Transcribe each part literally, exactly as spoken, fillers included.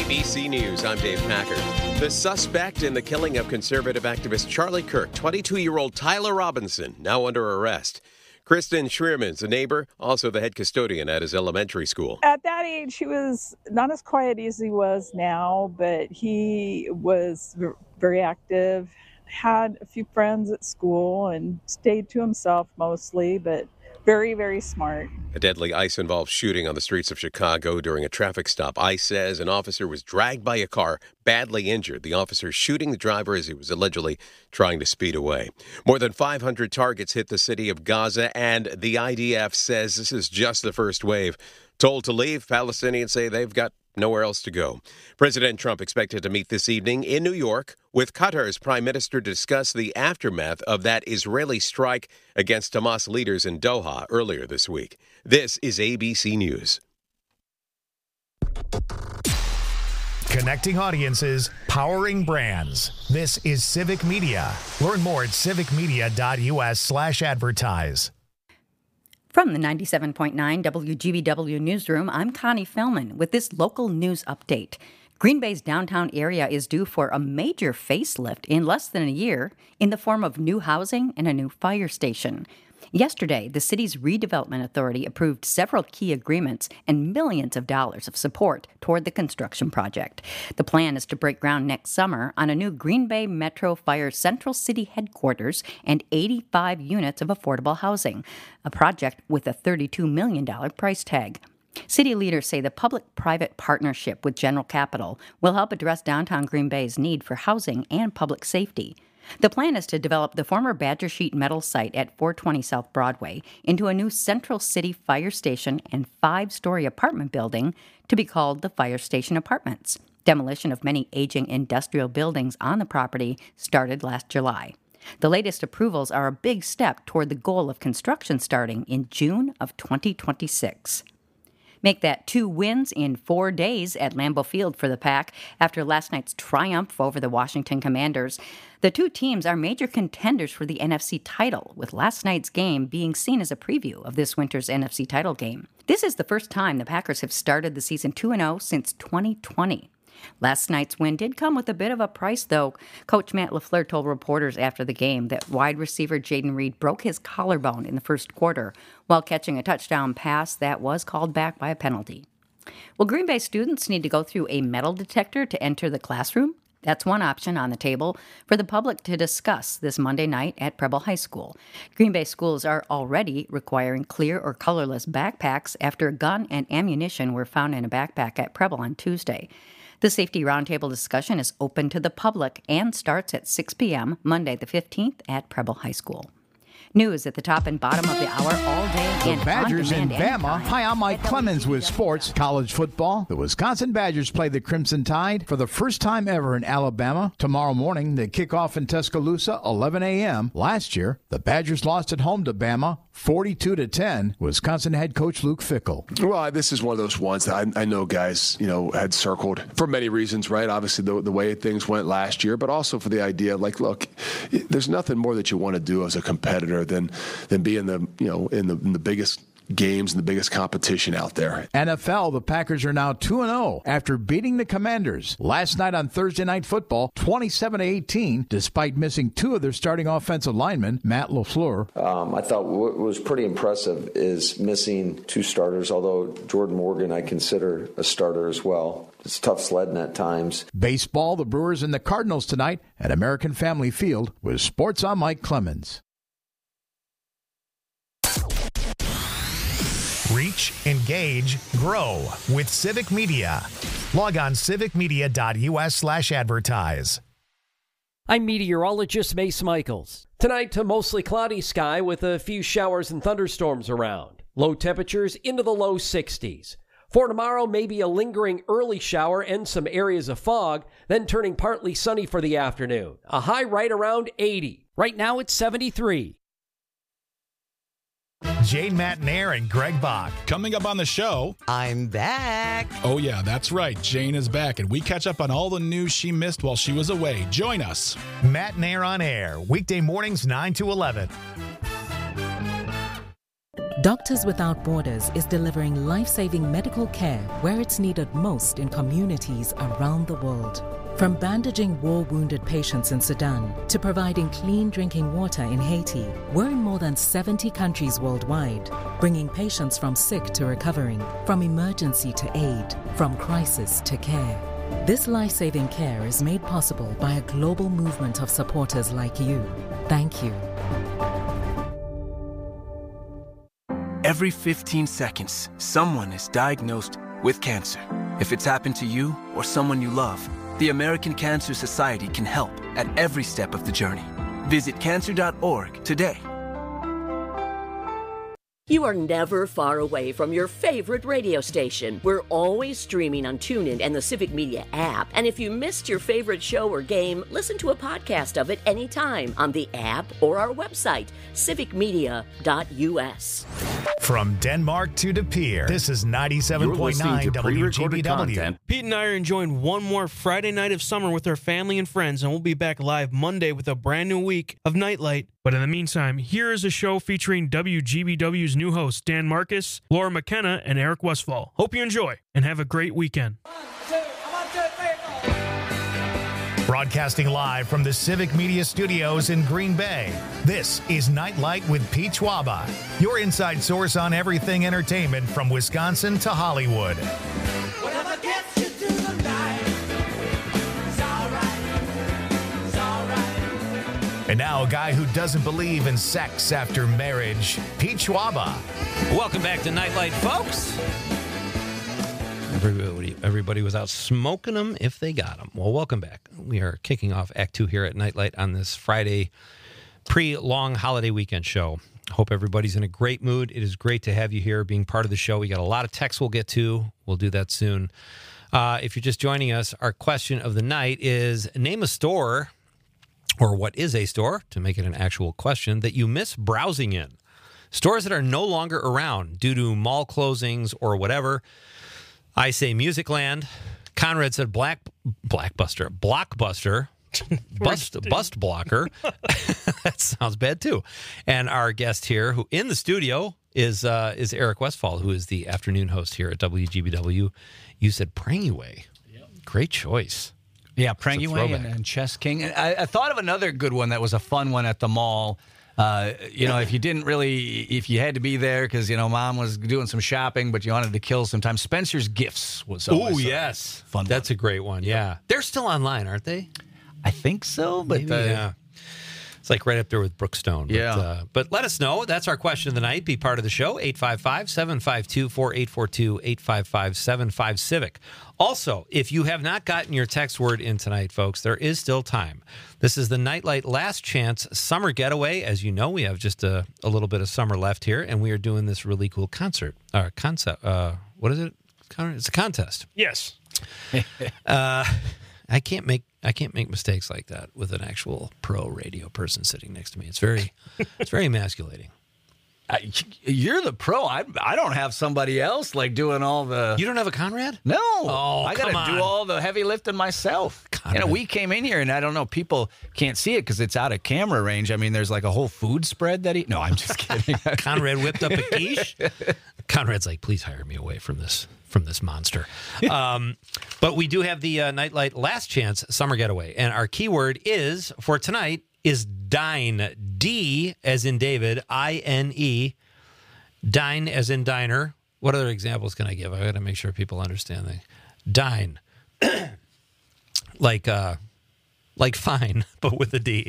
B C News, I'm Dave Packer. The suspect in the killing of conservative activist Charlie Kirk, twenty-two-year-old Tyler Robinson, now under arrest. Kristen Schreerman's a neighbor, also the head custodian at his elementary school. At that age, he was not as quiet as he was now, but he was very active, had a few friends at school, and stayed to himself mostly, but very, very smart. A deadly ICE-involved shooting on the streets of Chicago during a traffic stop. ICE says an officer was dragged by a car, badly injured. The officer shooting the driver as he was allegedly trying to speed away. More than five hundred targets hit the city of Gaza, and the I D F says this is just the first wave. Told to leave, Palestinians say they've got nowhere else to go. President Trump expected to meet this evening in New York with Qatar's prime minister to discuss the aftermath of that Israeli strike against Hamas leaders in Doha earlier this week. This is A B C News. Connecting audiences, powering brands. This is Civic Media. Learn more at civicmedia.us slash advertise. From the ninety-seven point nine W G B W Newsroom, I'm Connie Fellman with this local news update. Green Bay's downtown area is due for a major facelift in less than a year in the form of new housing and a new fire station. Yesterday, the city's redevelopment authority approved several key agreements and millions of dollars of support toward the construction project. The plan is to break ground next summer on a new Green Bay Metro Fire Central City headquarters and eighty-five units of affordable housing, a project with a thirty-two million dollars price tag. City leaders say the public-private partnership with General Capital will help address downtown Green Bay's need for housing and public safety. The plan is to develop the former Badger Sheet Metal site at four twenty South Broadway into a new Central City fire station and five-story apartment building to be called the Fire Station Apartments. Demolition of many aging industrial buildings on the property started last July. The latest approvals are a big step toward the goal of construction starting in June of twenty twenty-six. Make that two wins in four days at Lambeau Field for the Pack after last night's triumph over the Washington Commanders. The two teams are major contenders for the N F C title, with last night's game being seen as a preview of this winter's N F C title game. This is the first time the Packers have started the season two and oh since twenty twenty. Last night's win did come with a bit of a price, though. Coach Matt LaFleur told reporters after the game that wide receiver Jaden Reed broke his collarbone in the first quarter while catching a touchdown pass that was called back by a penalty. Will Green Bay students need to go through a metal detector to enter the classroom? That's one option on the table for the public to discuss this Monday night at Preble High School. Green Bay schools are already requiring clear or colorless backpacks after a gun and ammunition were found in a backpack at Preble on Tuesday. The safety roundtable discussion is open to the public and starts at six p.m. Monday the fifteenth at Preble High School. News at the top and bottom of the hour all day the and Badgers on in demand Bama. anytime. Hi, I'm Mike Clemens with sports. College football. The Wisconsin Badgers play the Crimson Tide for the first time ever in Alabama. Tomorrow morning, they kick off in Tuscaloosa, eleven a.m. Last year, the Badgers lost at home to Bama, forty-two to ten. Wisconsin head coach Luke Fickell. Well, this is one of those ones that I, I know guys, you know, had circled for many reasons, right? Obviously, the, the way things went last year, but also for the idea, like, look, there's nothing more that you want to do as a competitor than than be in the, you know, in the, in the biggest games and the biggest competition out there. N F L, the Packers are now two and oh after beating the Commanders last night on Thursday Night Football, twenty-seven to eighteen, despite missing two of their starting offensive linemen, Matt LaFleur. Um, I thought what was pretty impressive is missing two starters, although Jordan Morgan I consider a starter as well. It's tough sledding at times. Baseball, the Brewers and the Cardinals tonight at American Family Field with Sports on Mike Clemens. Reach, engage, grow with Civic Media. Log on civicmedia.us slash advertise. I'm meteorologist Mace Michaels. Tonight, a mostly cloudy sky with a few showers and thunderstorms around. Low temperatures into the low sixties. For tomorrow, maybe a lingering early shower and some areas of fog, then turning partly sunny for the afternoon. A high right around eighty. Right now, it's seventy-three. Jane Matnair and Greg Bach. Coming up on the show, I'm back. Oh, yeah, that's right. Jane is back, and we catch up on all the news she missed while she was away. Join us. Matnair on air, weekday mornings nine to eleven. Doctors Without Borders is delivering life-saving medical care where it's needed most in communities around the world. From bandaging war-wounded patients in Sudan to providing clean drinking water in Haiti, we're in more than seventy countries worldwide, bringing patients from sick to recovering, from emergency to aid, from crisis to care. This life-saving care is made possible by a global movement of supporters like you. Thank you. Every fifteen seconds, someone is diagnosed with cancer. If it's happened to you or someone you love, the American Cancer Society can help at every step of the journey. Visit cancer dot org today. You are never far away from your favorite radio station. We're always streaming on TuneIn and the Civic Media app. And if you missed your favorite show or game, listen to a podcast of it anytime on the app or our website, civic media dot u s. From Denmark to De Pere, this is ninety-seven point nine W G B W. Pete and I are enjoying one more Friday night of summer with our family and friends, and we'll be back live Monday with a brand new week of Nightlight. But in the meantime, here is a show featuring W G B W's new hosts, Dan Marcus, Laura McKenna, and Eric Westfall. Hope you enjoy, and have a great weekend. Broadcasting live from the Civic Media Studios in Green Bay, this is Nightlight with Pete Schwaba, your inside source on everything entertainment from Wisconsin to Hollywood. Whatever gets you through the night, it's all right, it's all right. And now a guy who doesn't believe in sex after marriage, Pete Schwaba. Welcome back to Nightlight, folks. Everybody, everybody was out smoking them if they got them. Well, welcome back. We are kicking off Act Two here at Nightlight on this Friday pre-long holiday weekend show. Hope everybody's in a great mood. It is great to have you here being part of the show. We got a lot of texts we'll get to. We'll do that soon. Uh, if you're just joining us, our question of the night is name a store, or what is a store, to make it an actual question, that you miss browsing in. Stores that are no longer around due to mall closings or whatever. I say Musicland. Conrad said Black Blackbuster, Blockbuster, Bust Bust Blocker. That sounds bad too. And our guest here, who in the studio is uh, is Eric Westfall, who is the afternoon host here at W G B W. You said Prangieway. Yep. Great choice. Yeah, Prangieway and, and Chess King. And I, I thought of another good one that was a fun one at the mall. Uh, you know, if you didn't really, if you had to be there because, you know, mom was doing some shopping, but you wanted to kill some time, Spencer's Gifts was always Oh, a yes. fun That's one. a great one, yeah. They're still online, aren't they? I think so, but Maybe, uh, yeah. It's like right up there with Brookstone. But, Yeah. Uh, but let us know. That's our question of the night. Be part of the show. eight five five, seven five two, four eight four two, eight five five, seven five Civic. Also, if you have not gotten your text word in tonight, folks, there is still time. This is the Nightlight Last Chance Summer Getaway. As you know, we have just a, a little bit of summer left here, and we are doing this really cool concert. Or concept. Uh, what is it? It's a contest. Yes. uh, I can't make I can't make mistakes like that with an actual pro radio person sitting next to me. It's very it's very emasculating. I, you're the pro. I I don't have somebody else like doing all the. You don't have a Conrad? No. Oh, I got come to do on. all the heavy lifting myself. Conrad. You know, we came in here and I don't know, people can't see it because it's out of camera range. I mean, there's like a whole food spread that he. No, I'm just kidding. Conrad whipped up a quiche. Conrad's like, please hire me away from this from this monster. Um, but we do have the uh, Nightlight Last Chance Summer Getaway, and our keyword is for tonight is dine. D as in David, I N E. Dine as in diner. What other examples can I give? I got to make sure people understand that. Dine. like uh like fine, but with a D.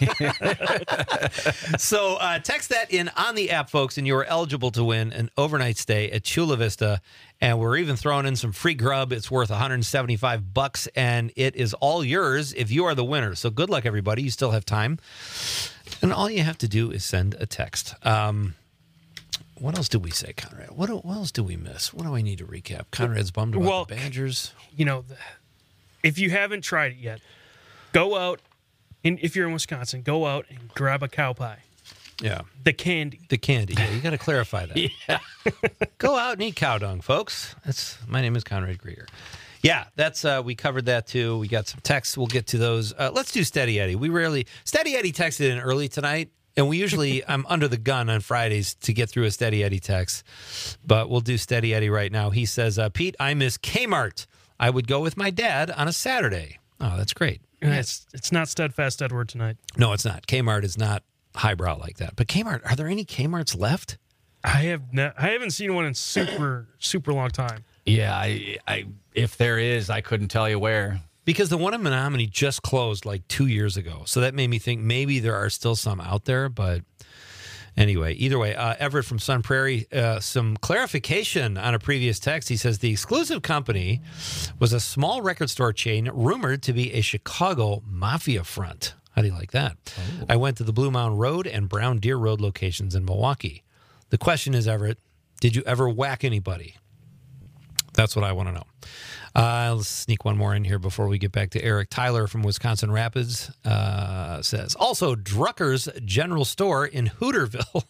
So uh, text that in on the app, folks, and you are eligible to win an overnight stay at Chula Vista. And we're even throwing in some free grub. It's worth one hundred seventy-five bucks, and it is all yours if you are the winner. So good luck, everybody. You still have time. And all you have to do is send a text. Um, what else did we say, Conrad? What, what else do we miss? What do I need to recap? Conrad's bummed about Well, the Badgers. You know, if you haven't tried it yet, go out, and if you're in Wisconsin, go out and grab a cow pie. Yeah. The candy. The candy. Yeah, you got to clarify that. Yeah. Go out and eat cow dung, folks. That's my name is Conrad Greer. Yeah, that's uh, we covered that too. We got some texts. We'll get to those. Uh, let's do Steady Eddie. We rarely Steady Eddie texted in early tonight, And we usually, I'm under the gun on Fridays to get through a Steady Eddie text, but we'll do Steady Eddie right now. He says, uh, Pete, I miss Kmart. I would go with my dad on a Saturday. Oh, that's great. Yeah, it's, it's not Steadfast Edward tonight. No, it's not. Kmart is not highbrow like that. But Kmart, are there any Kmarts left? I have ne- I haven't seen one in super, super long time. Yeah, I, I if there is, I couldn't tell you where. Because the one in Menominee just closed like two years ago. So that made me think maybe there are still some out there. But anyway, either way, uh, Everett from Sun Prairie, uh, some clarification on a previous text. He says the exclusive company was a small record store chain rumored to be a Chicago mafia front. How do you like that? Oh. I went to the Blue Mound Road and Brown Deer Road locations in Milwaukee. The question is, Everett, did you ever whack anybody? That's what I want to know. Uh, let's sneak one more in here before we get back to Eric. Tyler from Wisconsin Rapids uh, says, also Drucker's General Store in Hooterville.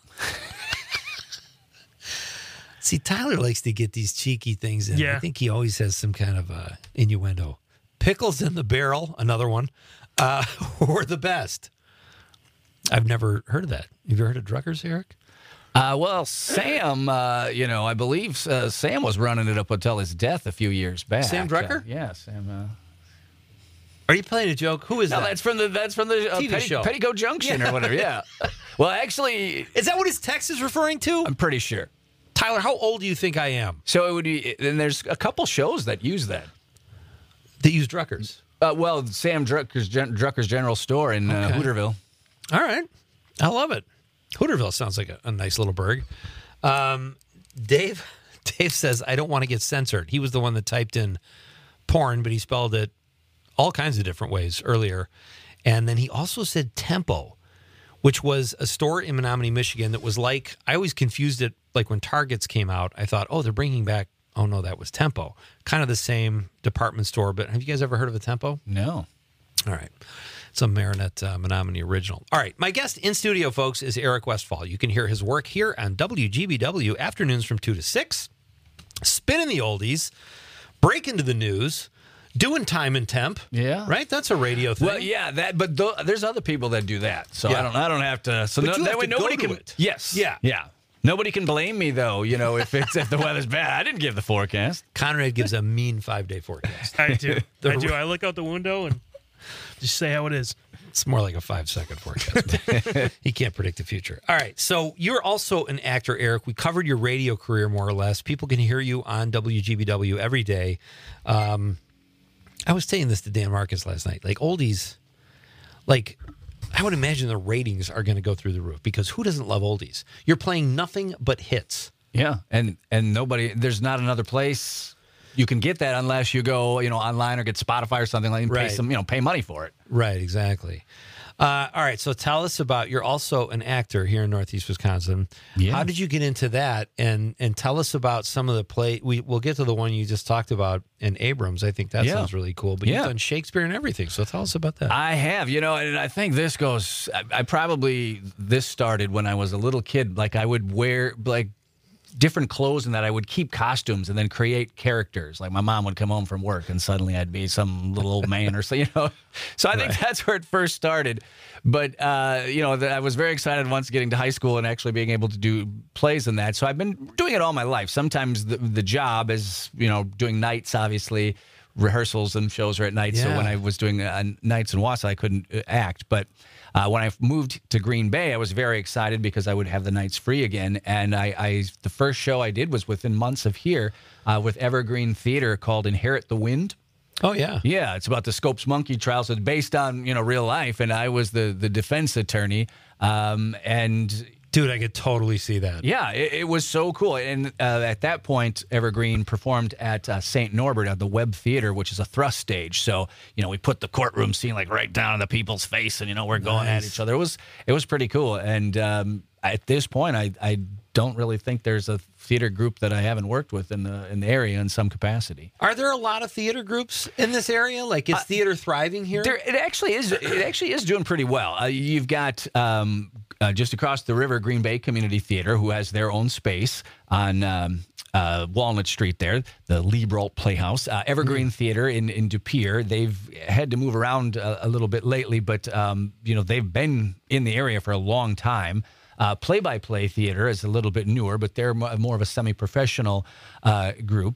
See, Tyler likes to get these cheeky things in. Yeah. I think he always has some kind of uh, innuendo. Pickles in the Barrel, another one, uh, were the best. I've never heard of that. Have you heard of Drucker's, Eric? Uh, well, Sam, uh, you know, I believe uh, Sam was running it up until his death a few years back. Sam Drucker? Uh, yeah, Sam. Uh... Are you playing a joke? Who is no, that? that's from the that's from the uh, T V Petty, show. Petticoat Junction Yeah. or whatever. Yeah. Well, actually, is that what his text is referring to? I'm pretty sure. Tyler, how old do you think I am? So it would be, and there's a couple shows that use that. That use Drucker's. Uh, well, Sam Drucker's, Gen- Drucker's General Store in uh, Okay. Hooterville. All right, I love it. Hooterville sounds like a, a nice little burg. Um, Dave, Dave says, I don't want to get censored. He was the one that typed in porn, but he spelled it all kinds of different ways earlier. And then he also said Tempo, which was a store in Menominee, Michigan that was like, I always confused it, like when Targets came out, I thought, oh, they're bringing back, oh no, that was Tempo. Kind of the same department store, but have you guys ever heard of a Tempo? No. All right. It's a Marinette uh, Menominee original. All right. My guest in studio, folks, is Eric Westfall. You can hear his work here on W G B W afternoons from two to six. Spinning the oldies, breaking to the news, doing time and temp. Yeah. Right? That's a radio thing. Well, yeah, that. But th- there's other people that do that, so Yeah. I don't. I don't have to. So But no, you that have way to nobody go to can. it. Yes. Yeah. Yeah. Nobody can blame me though. You know, if it's if the weather's bad, I didn't give the forecast. Conrad gives a mean five-day forecast. I do. The I do. ra- I look out the window and just say how it is. It's more like a five-second forecast. He can't predict the future. All right, so you're also an actor, Eric. We covered your radio career more or less. People can hear you on W G B W every day. Um, I was saying this to Dan Marcus last night. Like, oldies, like, I would imagine the ratings are going to go through the roof because who doesn't love oldies? You're playing nothing but hits. Yeah, and and nobody. There's not another place you can get that unless you go, you know, online or get Spotify or something like that and Right. pay some, you know, pay money for it. Right, exactly. Uh, all right, so tell us about, you're also an actor here in Northeast Wisconsin. Yeah. How did you get into that? And and tell us about some of the play. We, we'll get to the one you just talked about in Abrams. I think that Yeah. sounds really cool. But Yeah. you've done Shakespeare and everything, so tell us about that. I have, you know, and I think this goes, I, I probably, this started when I was a little kid. Like I would wear like different clothes and that I would keep costumes and then create characters. Like my mom would come home from work and suddenly I'd be some little old man or so, you know. So I think Right. that's where it first started. But, uh, you know, I was very excited once getting to high school and actually being able to do plays in that. So I've been doing it all my life. Sometimes the, the job is, you know, doing nights, obviously. Rehearsals and shows are at night. So Yeah. when I was doing uh, nights in Wausau, I couldn't uh, act. But uh, when I moved to Green Bay, I was very excited because I would have the nights free again. And I, I the first show I did was within months of here uh, with Evergreen Theater called Inherit the Wind. Oh, yeah. Yeah, it's about the Scopes monkey trials. It's based on, you know, real life. And I was the, the defense attorney. Um, and... Dude, I could totally see that. Yeah, it, it was so cool. And uh, at that point, Evergreen performed at uh, Saint Norbert at the Webb Theater, which is a thrust stage. So, you know, we put the courtroom scene like right down in the people's face and, you know, we're going at Nice. each other. It was it was pretty cool. And um, at this point, I, I don't really think there's a theater group that I haven't worked with in the in the area in some capacity. Are there a lot of theater groups in this area? Like, is theater thriving here? There, it actually is. It actually is doing pretty well. Uh, you've got um, uh, just across the river, Green Bay Community Theater, who has their own space on um, uh, Walnut Street there, the Liebrolt Playhouse. Uh, Evergreen mm. Theater in, in De Pere. They've had to move around a, a little bit lately, but um, you know they've been in the area for a long time. Uh, Play-by-Play Theater is a little bit newer, but they're more of a semi-professional uh, group,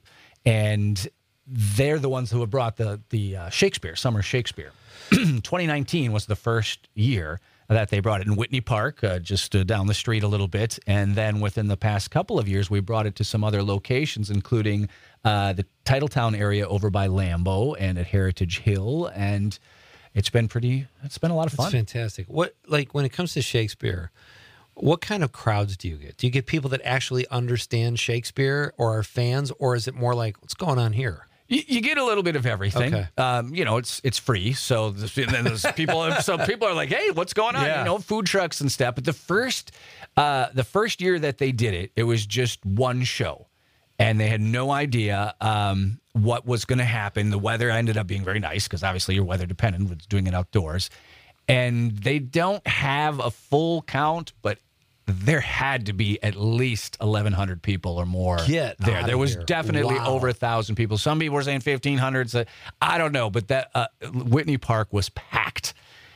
and they're the ones who have brought the the uh, Shakespeare, Summer Shakespeare. twenty nineteen was the first year that they brought it in Whitney Park, uh, just uh, down the street a little bit, and then within the past couple of years, we brought it to some other locations, including uh, the Titletown area over by Lambeau and at Heritage Hill, and it's been pretty. It's been a lot of fun. It's fantastic. What like when it comes to Shakespeare? What kind of crowds do you get? Do you get people that actually understand Shakespeare or are fans, or is it more like, what's going on here? You, you get a little bit of everything. Okay. Um, you know, it's it's free, so there's, then there's people. So people are like, "Hey, what's going on?" Yeah. You know, food trucks and stuff. But the first, uh, the first year that they did it, it was just one show, and they had no idea um, what was going to happen. The weather ended up being very nice because obviously you're weather dependent with doing it outdoors, and they don't have a full count, but there had to be at least eleven hundred people or more Get there. outta There was here. definitely Wow. over a thousand people. Some people were saying fifteen hundred. So I don't know, but that uh, Whitney Park was packed.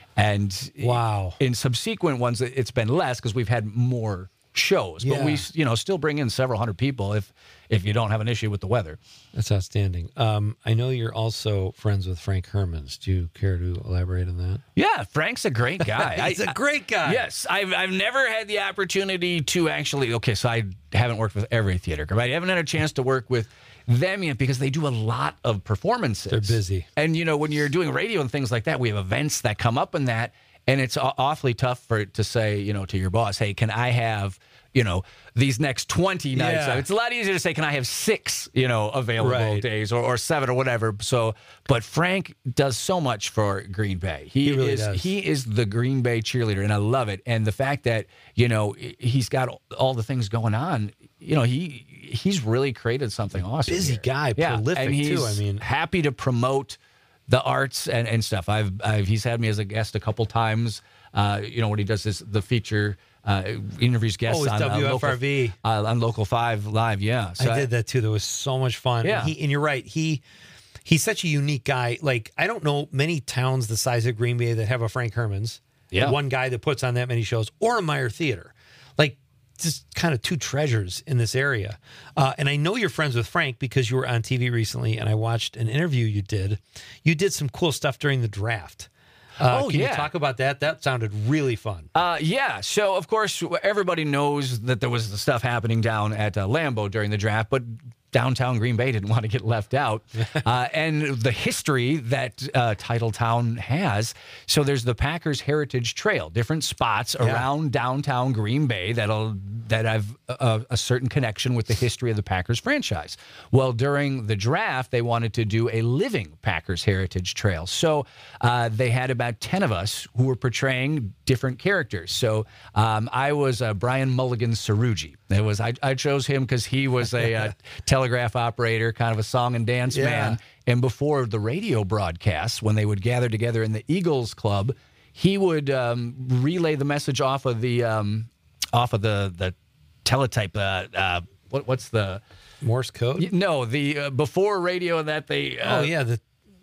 And wow, in subsequent ones, it's been less because we've had more shows. But Yeah. we, you know, still bring in several hundred people if if you don't have an issue with the weather. That's outstanding. Um, I know you're also friends with Frank Hermans. Do you care to elaborate on that? Yeah, Frank's a great guy. He's I- a great guy. Yes, I've I've never had the opportunity to actually. Okay, so I haven't worked with every theater group. I haven't had a chance to work with them yet because they do a lot of performances. They're busy. And you know, when you're doing radio and things like that, we have events that come up in that, and it's aw- awfully tough for to say, you know, to your boss, hey, can I have, you know, these next twenty nights? Yeah. It's a lot easier to say, can I have six, you know, available Right. days or, or seven or whatever. So, but Frank does so much for Green Bay. He, He really is does. he is the Green Bay cheerleader, and I love it. And the fact that, you know, he's got all the things going on, you know, he he's really created something awesome. Busy here. guy, yeah, prolific, and he's too, I mean- happy to promote the arts and, and stuff. I've, I've he's had me as a guest a couple times. Uh, you know, when he does this the feature uh, interviews guests Oh, it's on uh, W F R V. local, uh, on Local Five Live. Yeah, I did that too. That was so much fun. Yeah. And, he, and you're right. He he's such a unique guy. Like, I don't know many towns the size of Green Bay that have a Frank Hermans. Yeah. One guy that puts on that many shows, or a Meyer Theater. Like, just kind of two treasures in this area. Uh, and I know you're friends with Frank because you were on T V recently, and I watched an interview you did. You did some cool stuff during the draft. Uh, Oh, can yeah. you talk about that? That sounded really fun. Uh, yeah. So, of course, everybody knows that there was the stuff happening down at uh, Lambeau during the draft, but downtown Green Bay didn't want to get left out. uh, and the history that uh, Titletown has. So there's the Packers Heritage Trail, different spots Yeah. around downtown Green Bay that'll that have a, a certain connection with the history of the Packers franchise. Well, during the draft, they wanted to do a living Packers Heritage Trail. So uh, they had about ten of us who were portraying different characters. So um, I was uh, Brian Mulligan Cerrugi. It was I, I chose him because he was a uh, telegraph operator, kind of a song and dance Yeah. man. And before the radio broadcasts, when they would gather together in the Eagles Club, he would um, relay the message off of the um, off of the the teletype. Uh, uh, what, what's the Morse code? No, the uh, before radio that they. Uh, oh yeah, the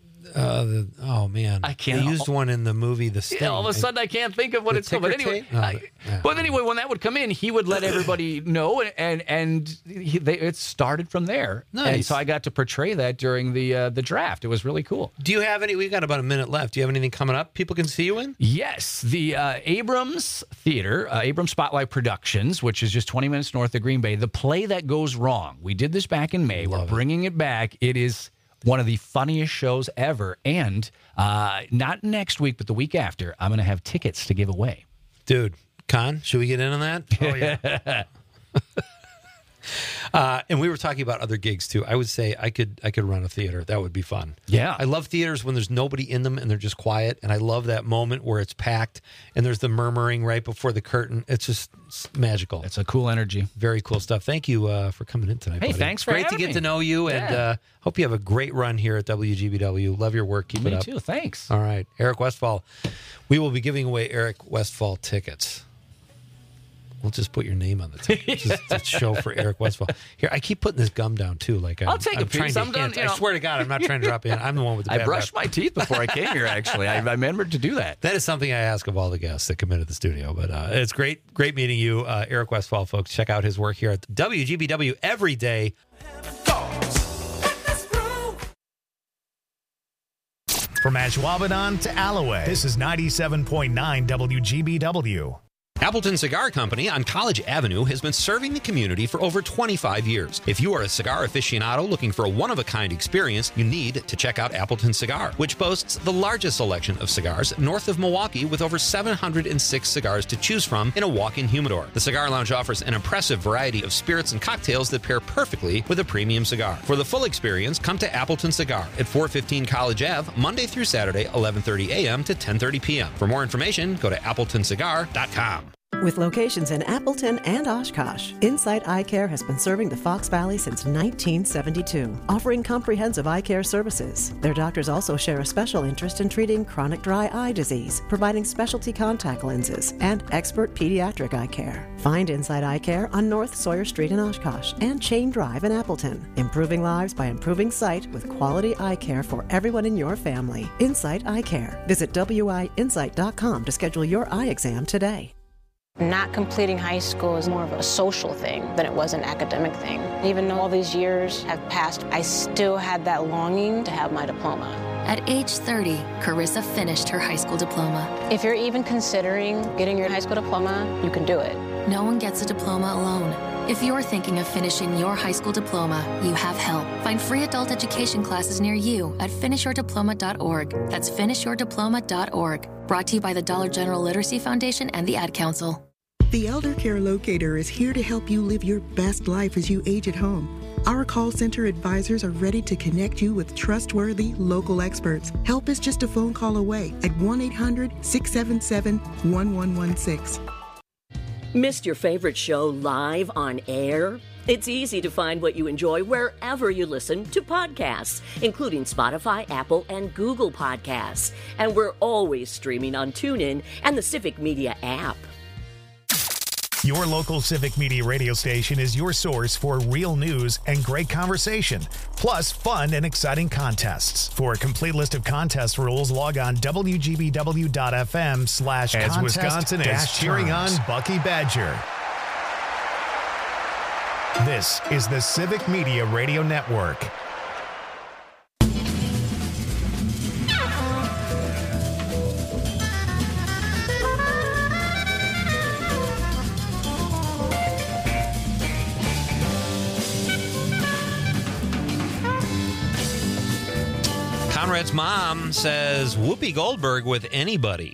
uh, the oh man, I can't- They used one in the movie The Sting. Yeah, all of a sudden, I can't think of what The it's called. But ticker anyway, tape? No, I- the- yeah. but anyway, when that would come in, he would let everybody know, and and, and he, they, it started from there. And Nice. so I got to portray that during the uh, the draft. It was really cool. Do you have any? We've got about a minute left. Do you have anything coming up? People can see you in. Yes, the uh, Abrams Theater, uh, Abrams Spotlight Productions, which is just twenty minutes north of Green Bay. The Play That Goes Wrong. We did this back in May. We're bringing it back. It is one of the funniest shows ever. And uh, not next week, but the week after, I'm going to have tickets to give away. Dude, Con, should we get in on that? Oh yeah. Uh, and we were talking about other gigs too. I would say I could I could run a theater. That would be fun. Yeah. I love theaters when there's nobody in them and they're just quiet. And I love that moment where it's packed and there's the murmuring right before the curtain. It's just it's magical. It's a cool energy. Very cool stuff. Thank you uh, for coming in tonight. Hey, buddy. thanks for Great having to get me. to know you, and Yeah. uh, hope you have a great run here at W G B W. Love your work. Keep Me it up. too. Thanks. All right, Eric Westfall. We will be giving away Eric Westfall tickets. We'll just put your name on the top. Just a show for Eric Westfall. Here, I keep putting this gum down too. Like I'm, I'll take I'm a trying piece. to I'm done, hint. you I know. swear to God, I'm not trying to drop in. I'm the one with the I bad brushed breath. my teeth before I came here, actually. I, I remembered to do that. That is something I ask of all the guests that come into the studio. But uh, it's great, great meeting you, uh, Eric Westfall, folks. Check out his work here at W G B W every day. From Ashwaubenon to Alloway, this is ninety-seven point nine W G B W. Appleton Cigar Company on College Avenue has been serving the community for over twenty-five years. If you are a cigar aficionado looking for a one-of-a-kind experience, you need to check out Appleton Cigar, which boasts the largest selection of cigars north of Milwaukee with over seven hundred six cigars to choose from in a walk-in humidor. The Cigar Lounge offers an impressive variety of spirits and cocktails that pair perfectly with a premium cigar. For the full experience, come to Appleton Cigar at four fifteen College Avenue, Monday through Saturday, eleven thirty a.m. to ten thirty p.m. For more information, go to appleton cigar dot com. With locations in Appleton and Oshkosh, Insight Eye Care has been serving the Fox Valley since nineteen seventy-two, offering comprehensive eye care services. Their doctors also share a special interest in treating chronic dry eye disease, providing specialty contact lenses, and expert pediatric eye care. Find Insight Eye Care on North Sawyer Street in Oshkosh and Chain Drive in Appleton, improving lives by improving sight with quality eye care for everyone in your family. Insight Eye Care. Visit W I insight dot com to schedule your eye exam today. Not completing high school is more of a social thing than it was an academic thing. Even though all these years have passed, I still had that longing to have my diploma. At age thirty, Carissa finished her high school diploma. If you're even considering getting your high school diploma, you can do it. No one gets a diploma alone. If you're thinking of finishing your high school diploma, you have help. Find free adult education classes near you at finish your diploma dot org. That's finish your diploma dot org. Brought to you by the Dollar General Literacy Foundation and the Ad Council. The Elder Care Locator is here to help you live your best life as you age at home. Our call center advisors are ready to connect you with trustworthy local experts. Help is just a phone call away at one eight hundred, six seven seven, one one one six. Missed your favorite show live on air? It's easy to find what you enjoy wherever you listen to podcasts, including Spotify, Apple, and Google Podcasts. And we're always streaming on TuneIn and the Civic Media app. Your local Civic Media radio station is your source for real news and great conversation, plus fun and exciting contests. For a complete list of contest rules, log on W G B W dot F M slash As contest Wisconsin is dash cheering terms. on Bucky Badger. This is the Civic Media Radio Network. Conrad's mom says Whoopi Goldberg with anybody.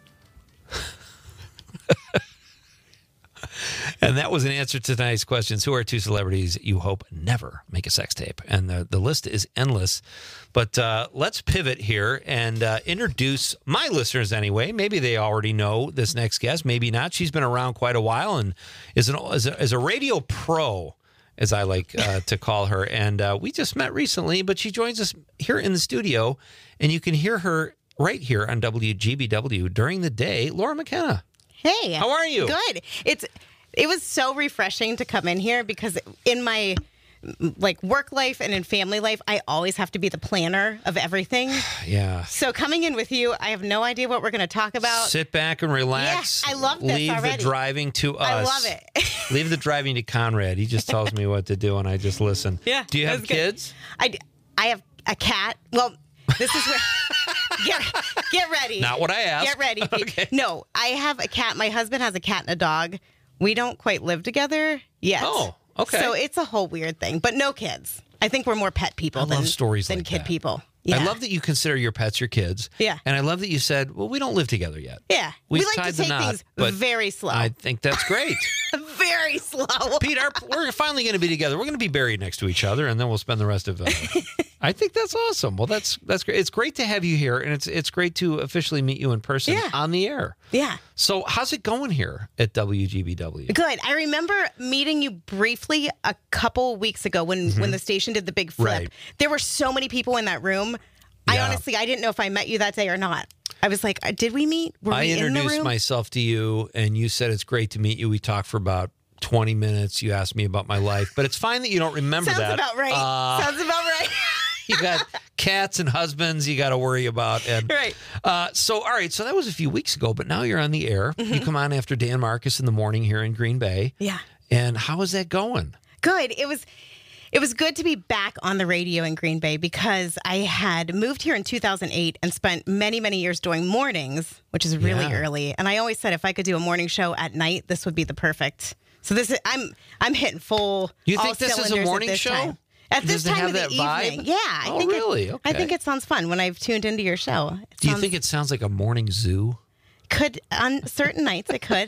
And that was an answer to tonight's questions. Who are two celebrities you hope never make a sex tape? And the, the list is endless. But uh, let's pivot here and uh, introduce my listeners anyway. Maybe they already know this next guest. Maybe not. She's been around quite a while and is, an, is, a, is a radio pro, as I like uh, to call her. And uh, we just met recently, but she joins us here in the studio. And you can hear her right here on W G B W during the day. Laura McKenna. Hey. How are you? Good. It's It was so refreshing to come in here because in my like work life and in family life, I always have to be the planner of everything. Yeah. So coming in with you, I have no idea what we're going to talk about. Sit back and relax. Yeah, I love this Leave already. the driving to us. I love it. Leave the driving to Conrad. He just tells me what to do, and I just listen. Yeah. Do you have that's good. kids? I, I have a cat. Well, this is where... Get, get ready. Not what I asked. Get ready. Okay. No, I have a cat. My husband has a cat and a dog. We don't quite live together yet. Oh, okay. So it's a whole weird thing, but no kids. I think we're more pet people I than, love stories than like kid that. people. I Yeah. love that you consider your pets your kids. Yeah. And I love that you said, well, we don't live together yet. Yeah. We've we like tied to the take knot, things but very slow. I think that's great. Very slow. Pete, our, we're finally going to be together. We're going to be buried next to each other, and then we'll spend the rest of the... I think that's awesome. Well, that's that's great. It's great to have you here, and it's it's great to officially meet you in person Yeah. on the air. Yeah. So how's it going here at W G B W? Good. I remember meeting you briefly a couple weeks ago when, Mhm. when the station did the big flip. Right. There were so many people in that room. I Yeah. honestly, I didn't know if I met you that day or not. I was like, did we meet? Were I we in the introduced room? myself to you, and you said it's great to meet you. We talked for about twenty minutes. You asked me about my life, but it's fine that you don't remember Sounds that. about right. Uh, Sounds about right. you got cats and husbands you got to worry about. And, right. Uh, so, all right. So that was a few weeks ago, but now you're on the air. Mm-hmm. You come on after Dan Marcus in the morning here in Green Bay. Yeah. And how is that going? Good. It was it was good to be back on the radio in Green Bay because I had moved here in two thousand eight and spent many, many years doing mornings, which is really Yeah. early. And I always said if I could do a morning show at night, this would be the perfect. So this is I'm I'm hitting full. You all think this is a cylinders at morning this show? time. At this Does it time have of the that evening. vibe? Yeah. I Oh, think really? It, Okay. I think it sounds fun when I've tuned into your show. It Do you sounds- think it sounds like a morning zoo? could on certain nights it could.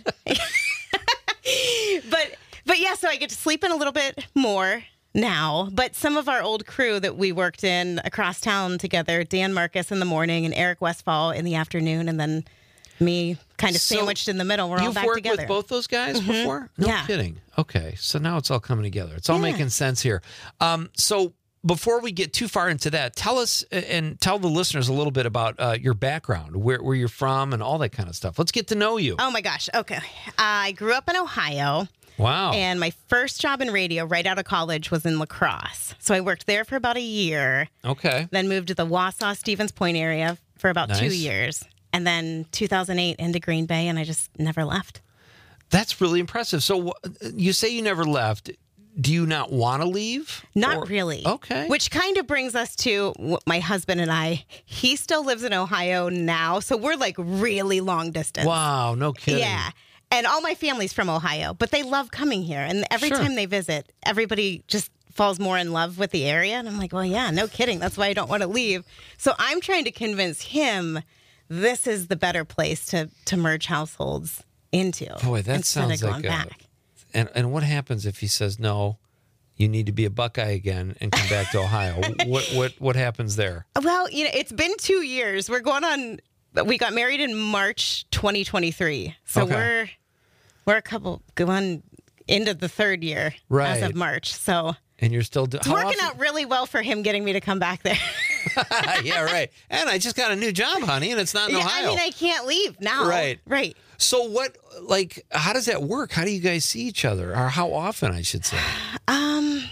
but but yeah, so I get to sleep in a little bit more now. But some of our old crew that we worked in across town together, Dan Marcus in the morning and Eric Westfall in the afternoon, and then me kind of So sandwiched in the middle. We're all You've back worked together. with both those guys Mhm. before? No Yeah. kidding. Okay, so now it's all coming together. It's all Yeah. making sense here. Um, so before we get too far into that, tell us uh, and tell the listeners a little bit about uh, your background, where, where you're from, and all that kind of stuff. Let's get to know you. Oh my gosh. Okay. I grew up in Ohio. Wow. And my first job in radio right out of college was in La Crosse. So I worked there for about a year. Okay. Then moved to the Wausau, Stevens Point area for about two Nice. years. And then two thousand eight into Green Bay, and I just never left. That's really impressive. So wh- you say you never left. Do you not want to leave? Not Or- really. Okay. Which kind of brings us to w- my husband and I. He still lives in Ohio now, so we're like really long distance. Wow, no kidding. Yeah. And all my family's from Ohio, but they love coming here. And every Sure. time they visit, everybody just falls more in love with the area. And I'm like, well, yeah, no kidding. That's why I don't want to leave. So I'm trying to convince him this is the better place to, to merge households into. Boy, that instead sounds of going like a, back. And and what happens if he says no? You need to be a Buckeye again and come back to Ohio. What what what happens there? Well, you know, it's been two years. We're going on. We got married in March twenty twenty-three, so Okay. we're we're a couple going into the third year as Right. of March. So And you're still doing. it's working out really well for him getting me to come back there. Yeah, right. And I just got a new job, honey, and it's not in Yeah, Ohio. I mean, I can't leave now. Right. Right. So what? Like, how does that work? How do you guys see each other, or how often? I should say. Um,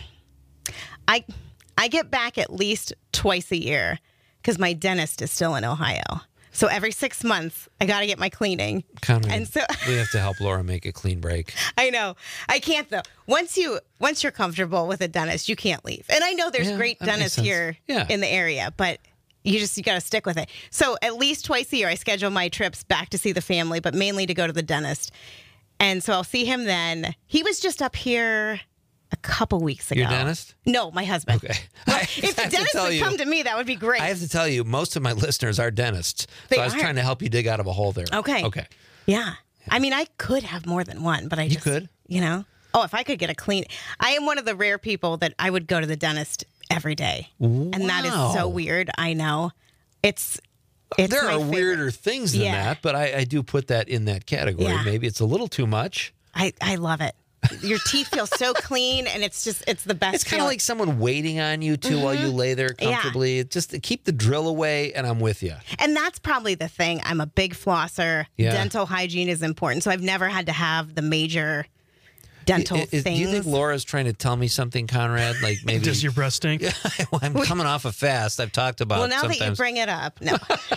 I I get back at least twice a year because my dentist is still in Ohio. So every six months, I got to get my cleaning. Conrad, And so we have to help Laura make a clean break. I know. I can't though. Once you once you're comfortable with a dentist, you can't leave. And I know there's Yeah, great that makes dentists sense. here Yeah. in the area, but you just you got to stick with it. So at least twice a year I schedule my trips back to see the family, but mainly to go to the dentist. And so I'll see him then. He was just up here a couple weeks ago. Your dentist? No, my husband. Okay. If the have to dentist tell would you- come to me, that would be great. I have to tell you, most of my listeners are dentists. They so I was are. trying to help you dig out of a hole there. Okay. Okay. Yeah. I mean, I could have more than one, but I You just, could. you know, oh, if I could get a clean, I am one of the rare people that I would go to the dentist every day. And that is Wow. so weird. I know. It's, it's there my are favorite. weirder things than Yeah. that, but I, I do put that in that category. Yeah. Maybe it's a little too much. I, I love it. Your teeth feel so clean and it's just, it's the best. It's kind of feeling. like someone waiting on you too while you lay there Yeah. comfortably. Just to keep the drill away, and I'm with you. And that's probably the thing. I'm a big flosser. Yeah. Dental hygiene is important. So I've never had to have the major dental I- is- things. do you think Laura's trying to tell me something, Conrad? Like maybe Does your breath stink? well, I'm coming off a fast. I've talked about. well, now sometimes. that you bring it up, no.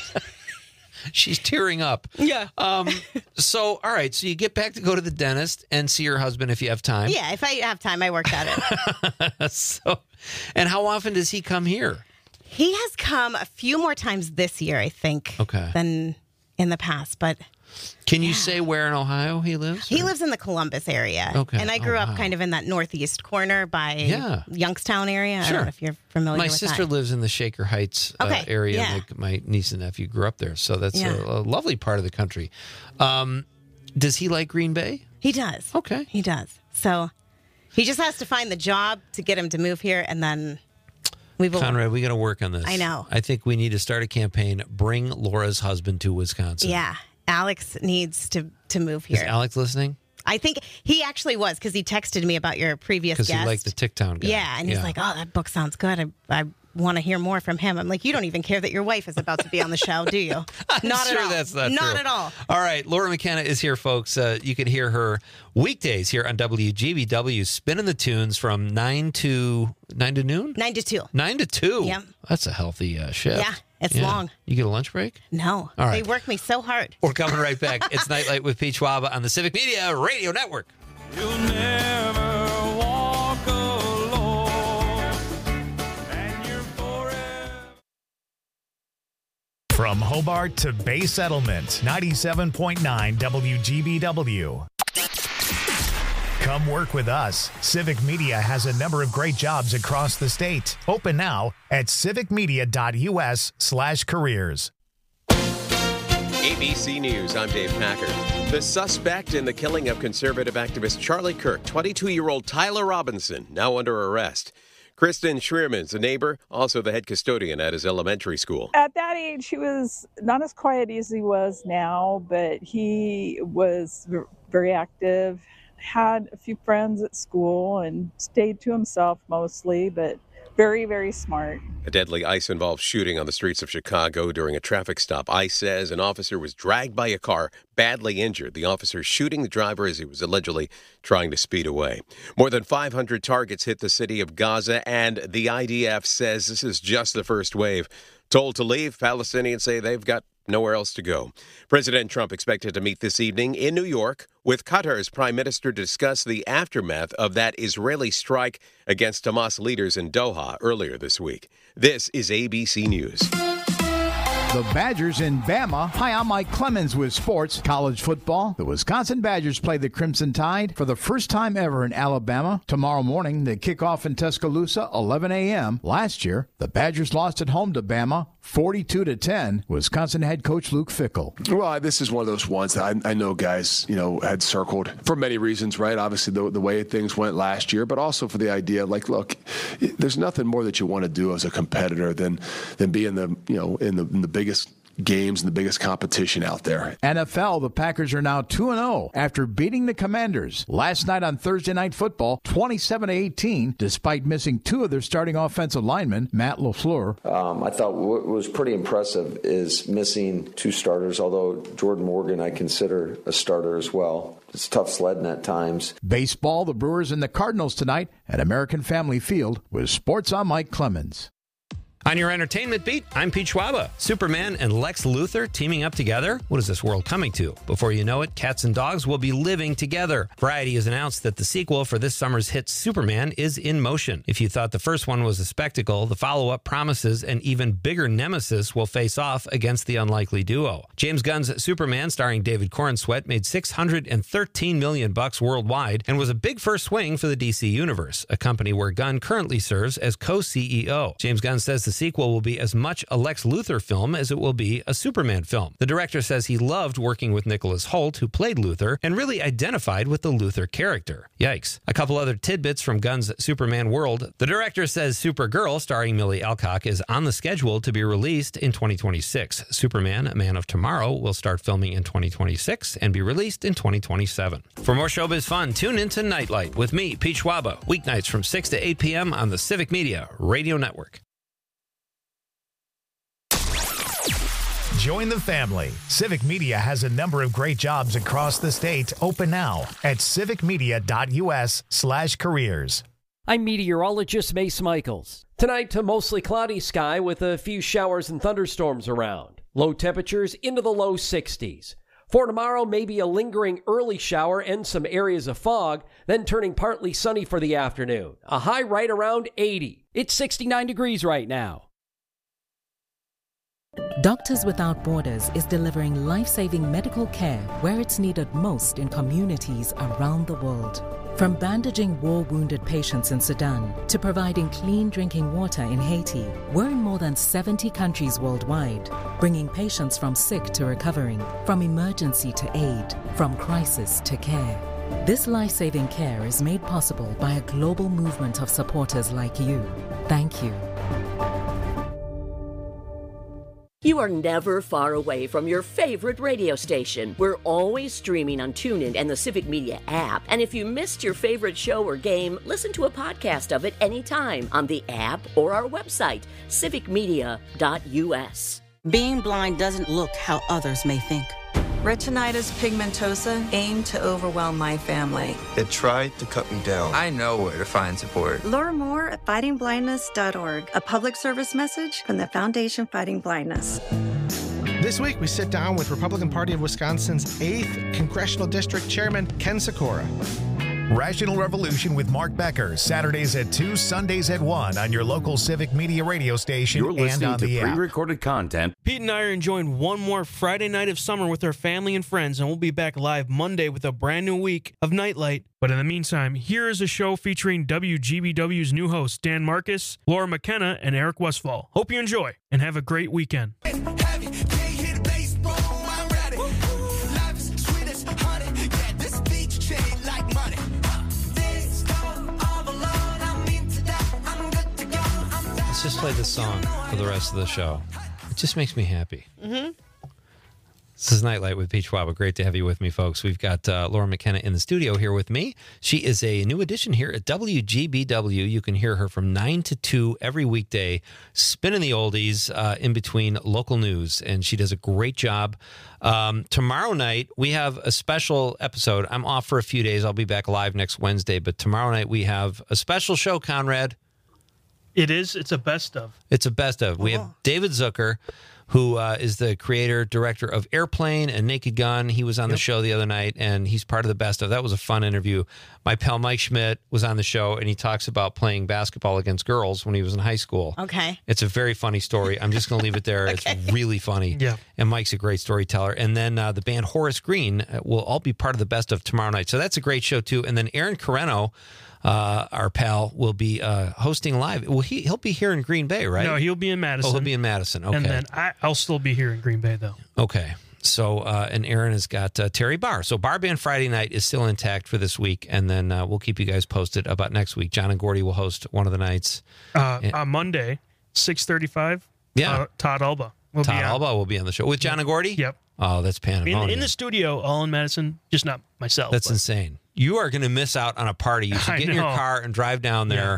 She's tearing up. Yeah. Um. So, all right. So you get back to go to the dentist and see your husband if you have time. Yeah, if I have time, I work at it. So, and how often does he come here? He has come a few more times this year, I think, Okay. than in the past. But Can you say where in Ohio he lives? he lives in the Columbus area. Okay. And I grew Oh, up wow. kind of in that northeast corner by Yeah. Youngstown area. I Sure. don't know if you're familiar My with sister that. lives in the Shaker Heights uh, Okay, area. yeah. My, my niece and nephew grew up there, so that's Yeah. a, a lovely part of the country. Um, does he like Green Bay? He does. Okay. He does. So he just has to find the job to get him to move here, and then we will. Conrad, we got to work on this. I know. I think we need to start a campaign. Bring Laura's husband to Wisconsin. Yeah. Alex needs to, to move Is here. Alex listening? I think he actually was because he texted me about your previous Because guest. he liked the Ticktown guy. Yeah, and he's like, "Oh, that book sounds good. I, I want to hear more from him. I'm like, you don't even care that your wife is about to be on the show, do you? I'm Not sure at all. that's not Not true. at all. All right, Laura McKenna is here, folks. Uh, you can hear her weekdays here on W G B W, spinning the tunes from nine to nine to noon. Nine to two. Nine to two. Yeah. That's a healthy uh, shift. Yeah, it's long. You get a lunch break? No. All They right. work me so hard. We're coming right back. It's Nightlight with Pete Schwaba on the Civic Media Radio Network. You'll never walk alone, and you're forever. From Hobart to Bay Settlement, ninety-seven point nine W G B W. Come work with us. Civic Media has a number of great jobs across the state. Open now at civicmedia.us slash careers. A B C News, I'm Dave Packer. The suspect in the killing of conservative activist Charlie Kirk, twenty-two-year-old Tyler Robinson, now under arrest. Kristen Schreerman's a neighbor, also the head custodian at his elementary school. At that age, he was not as quiet as he was now, but he was v- very active, had a few friends at school, and stayed to himself mostly, but very, very smart. A deadly ICE-involved shooting on the streets of Chicago during a traffic stop. ICE says an officer was dragged by a car, badly injured. The officer shooting the driver as he was allegedly trying to speed away. More than five hundred targets hit the city of Gaza, and the I D F says this is just the first wave. Told to leave, Palestinians say they've got nowhere else to go. President Trump expected to meet this evening in New York with Qatar's prime minister to discuss the aftermath of that Israeli strike against Hamas leaders in Doha earlier this week. This is A B C News. The Badgers in Bama. Hi, I'm Mike Clemens with sports. College football. The Wisconsin Badgers play the Crimson Tide for the first time ever in Alabama. Tomorrow morning, they kick off in Tuscaloosa, eleven a.m. Last year, the Badgers lost at home to Bama, forty-two to ten. Wisconsin head coach Luke Fickell. Well, this is one of those ones that I, I know guys, you know, had circled for many reasons, right? Obviously, the, the way things went last year, but also for the idea, like, look, there's nothing more that you want to do as a competitor than than be in the, you know, in the in the biggest games and the biggest competition out there. N F L, the Packers are now two and oh after beating the Commanders last night on Thursday Night Football, twenty-seven to eighteen, despite missing two of their starting offensive linemen, Matt LaFleur. Um, I thought what was pretty impressive is missing two starters, although Jordan Morgan I consider a starter as well. It's tough sledding at times. Baseball, the Brewers and the Cardinals tonight at American Family Field with Sports on Mike Clemens. On your entertainment beat, I'm Pete Schwaba. Superman and Lex Luthor teaming up together? What is this world coming to? Before you know it, cats and dogs will be living together. Variety has announced that the sequel for this summer's hit Superman is in motion. If you thought the first one was a spectacle, the follow-up promises an even bigger nemesis will face off against the unlikely duo. James Gunn's Superman, starring David Corenswet, made six hundred thirteen million dollars bucks worldwide and was a big first swing for the D C Universe, a company where Gunn currently serves as co-C E O. James Gunn says the sequel will be as much a Lex Luthor film as it will be a Superman film. The director says he loved working with Nicholas Hoult, who played Luthor, and really identified with the Luthor character. Yikes. A couple other tidbits from Gunn's Superman world. The director says Supergirl, starring Millie Alcock, is on the schedule to be released in twenty twenty-six. Superman, A Man of Tomorrow, will start filming in twenty twenty-six and be released in twenty twenty-seven. For more showbiz fun, tune in to Nightlight with me, Pete Schwaba, weeknights from six to eight p.m. on the Civic Media Radio Network. Join the family. Civic Media has a number of great jobs across the state. Open now at civicmedia.us slash careers. I'm meteorologist Mace Michaels. Tonight, a mostly cloudy sky with a few showers and thunderstorms around. Low temperatures into the low sixties. For tomorrow, maybe a lingering early shower and some areas of fog, then turning partly sunny for the afternoon. A high right around eighty. It's sixty-nine degrees right now. Doctors Without Borders is delivering life-saving medical care where it's needed most in communities around the world. From bandaging war-wounded patients in Sudan to providing clean drinking water in Haiti, we're in more than seventy countries worldwide, bringing patients from sick to recovering, from emergency to aid, from crisis to care. This life-saving care is made possible by a global movement of supporters like you. Thank you. You are never far away from your favorite radio station. We're always streaming on TuneIn and the Civic Media app. And if you missed your favorite show or game, listen to a podcast of it anytime on the app or our website, civic media dot u s. Being blind doesn't look how others may think. Retinitis pigmentosa aimed to overwhelm my family. It tried to cut me down. I know where to find support. Learn more at fighting blindness dot org, a public service message from the Foundation Fighting Blindness. This week, we sit down with Republican Party of Wisconsin's eighth Congressional District Chairman, Ken Sikora. Rational Revolution with Mark Becker, Saturdays at two, Sundays at one on your local Civic Media radio station You're and listening on to the app. pre-recorded content. Pete and I are enjoying one more Friday night of summer with our family and friends, and we'll be back live Monday with a brand new week of Nightlight. But in the meantime, here is a show featuring W G B W's new hosts, Dan Marcus, Laura McKenna, and Eric Westfall. Hope you enjoy, and have a great weekend. Let's just play this song for the rest of the show. It just makes me happy. Mm-hmm. This is Nightlight with Pete Schwab. Great to have you with me, folks. We've got uh, Laura McKenna in the studio here with me. She is a new addition here at W G B W. You can hear her from nine to two every weekday, spinning the oldies uh, in between local news, and she does a great job. Um, tomorrow night, we have a special episode. I'm off for a few days. I'll be back live next Wednesday, but tomorrow night we have a special show, Conrad. It is. It's a best of. It's a best of. We have David Zucker, who uh, is the creator, director of Airplane and Naked Gun. He was on the show the other night, and he's part of the best of. That was a fun interview. My pal Mike Schmidt was on the show, and he talks about playing basketball against girls when he was in high school. Okay. It's a very funny story. I'm just going to leave it there. Okay. It's really funny. Yeah. And Mike's a great storyteller. And then uh, the band Horace Green will all be part of the best of tomorrow night. So that's a great show, too. And then Aaron Carreno, Uh, our pal, will be uh, hosting live. Well, he, he'll be here in Green Bay, right? No, he'll be in Madison. Oh, he'll be in Madison. Okay. And then I, I'll still be here in Green Bay, though. Okay. So, uh, and Aaron has got uh, Terry Barr. So, Bar Band Friday night is still intact for this week. And then uh, we'll keep you guys posted about next week. John and Gordy will host one of the nights. Uh, And- on Monday, six thirty-five, Yeah. uh, Todd Alba will Todd be on. Alba will be on the show with John and Gordy? Yep. Oh, that's pandemonium. In, in the studio, all in Madison, just not myself. That's but- insane. You are going to miss out on a party. You should I get in your know. car and drive down there.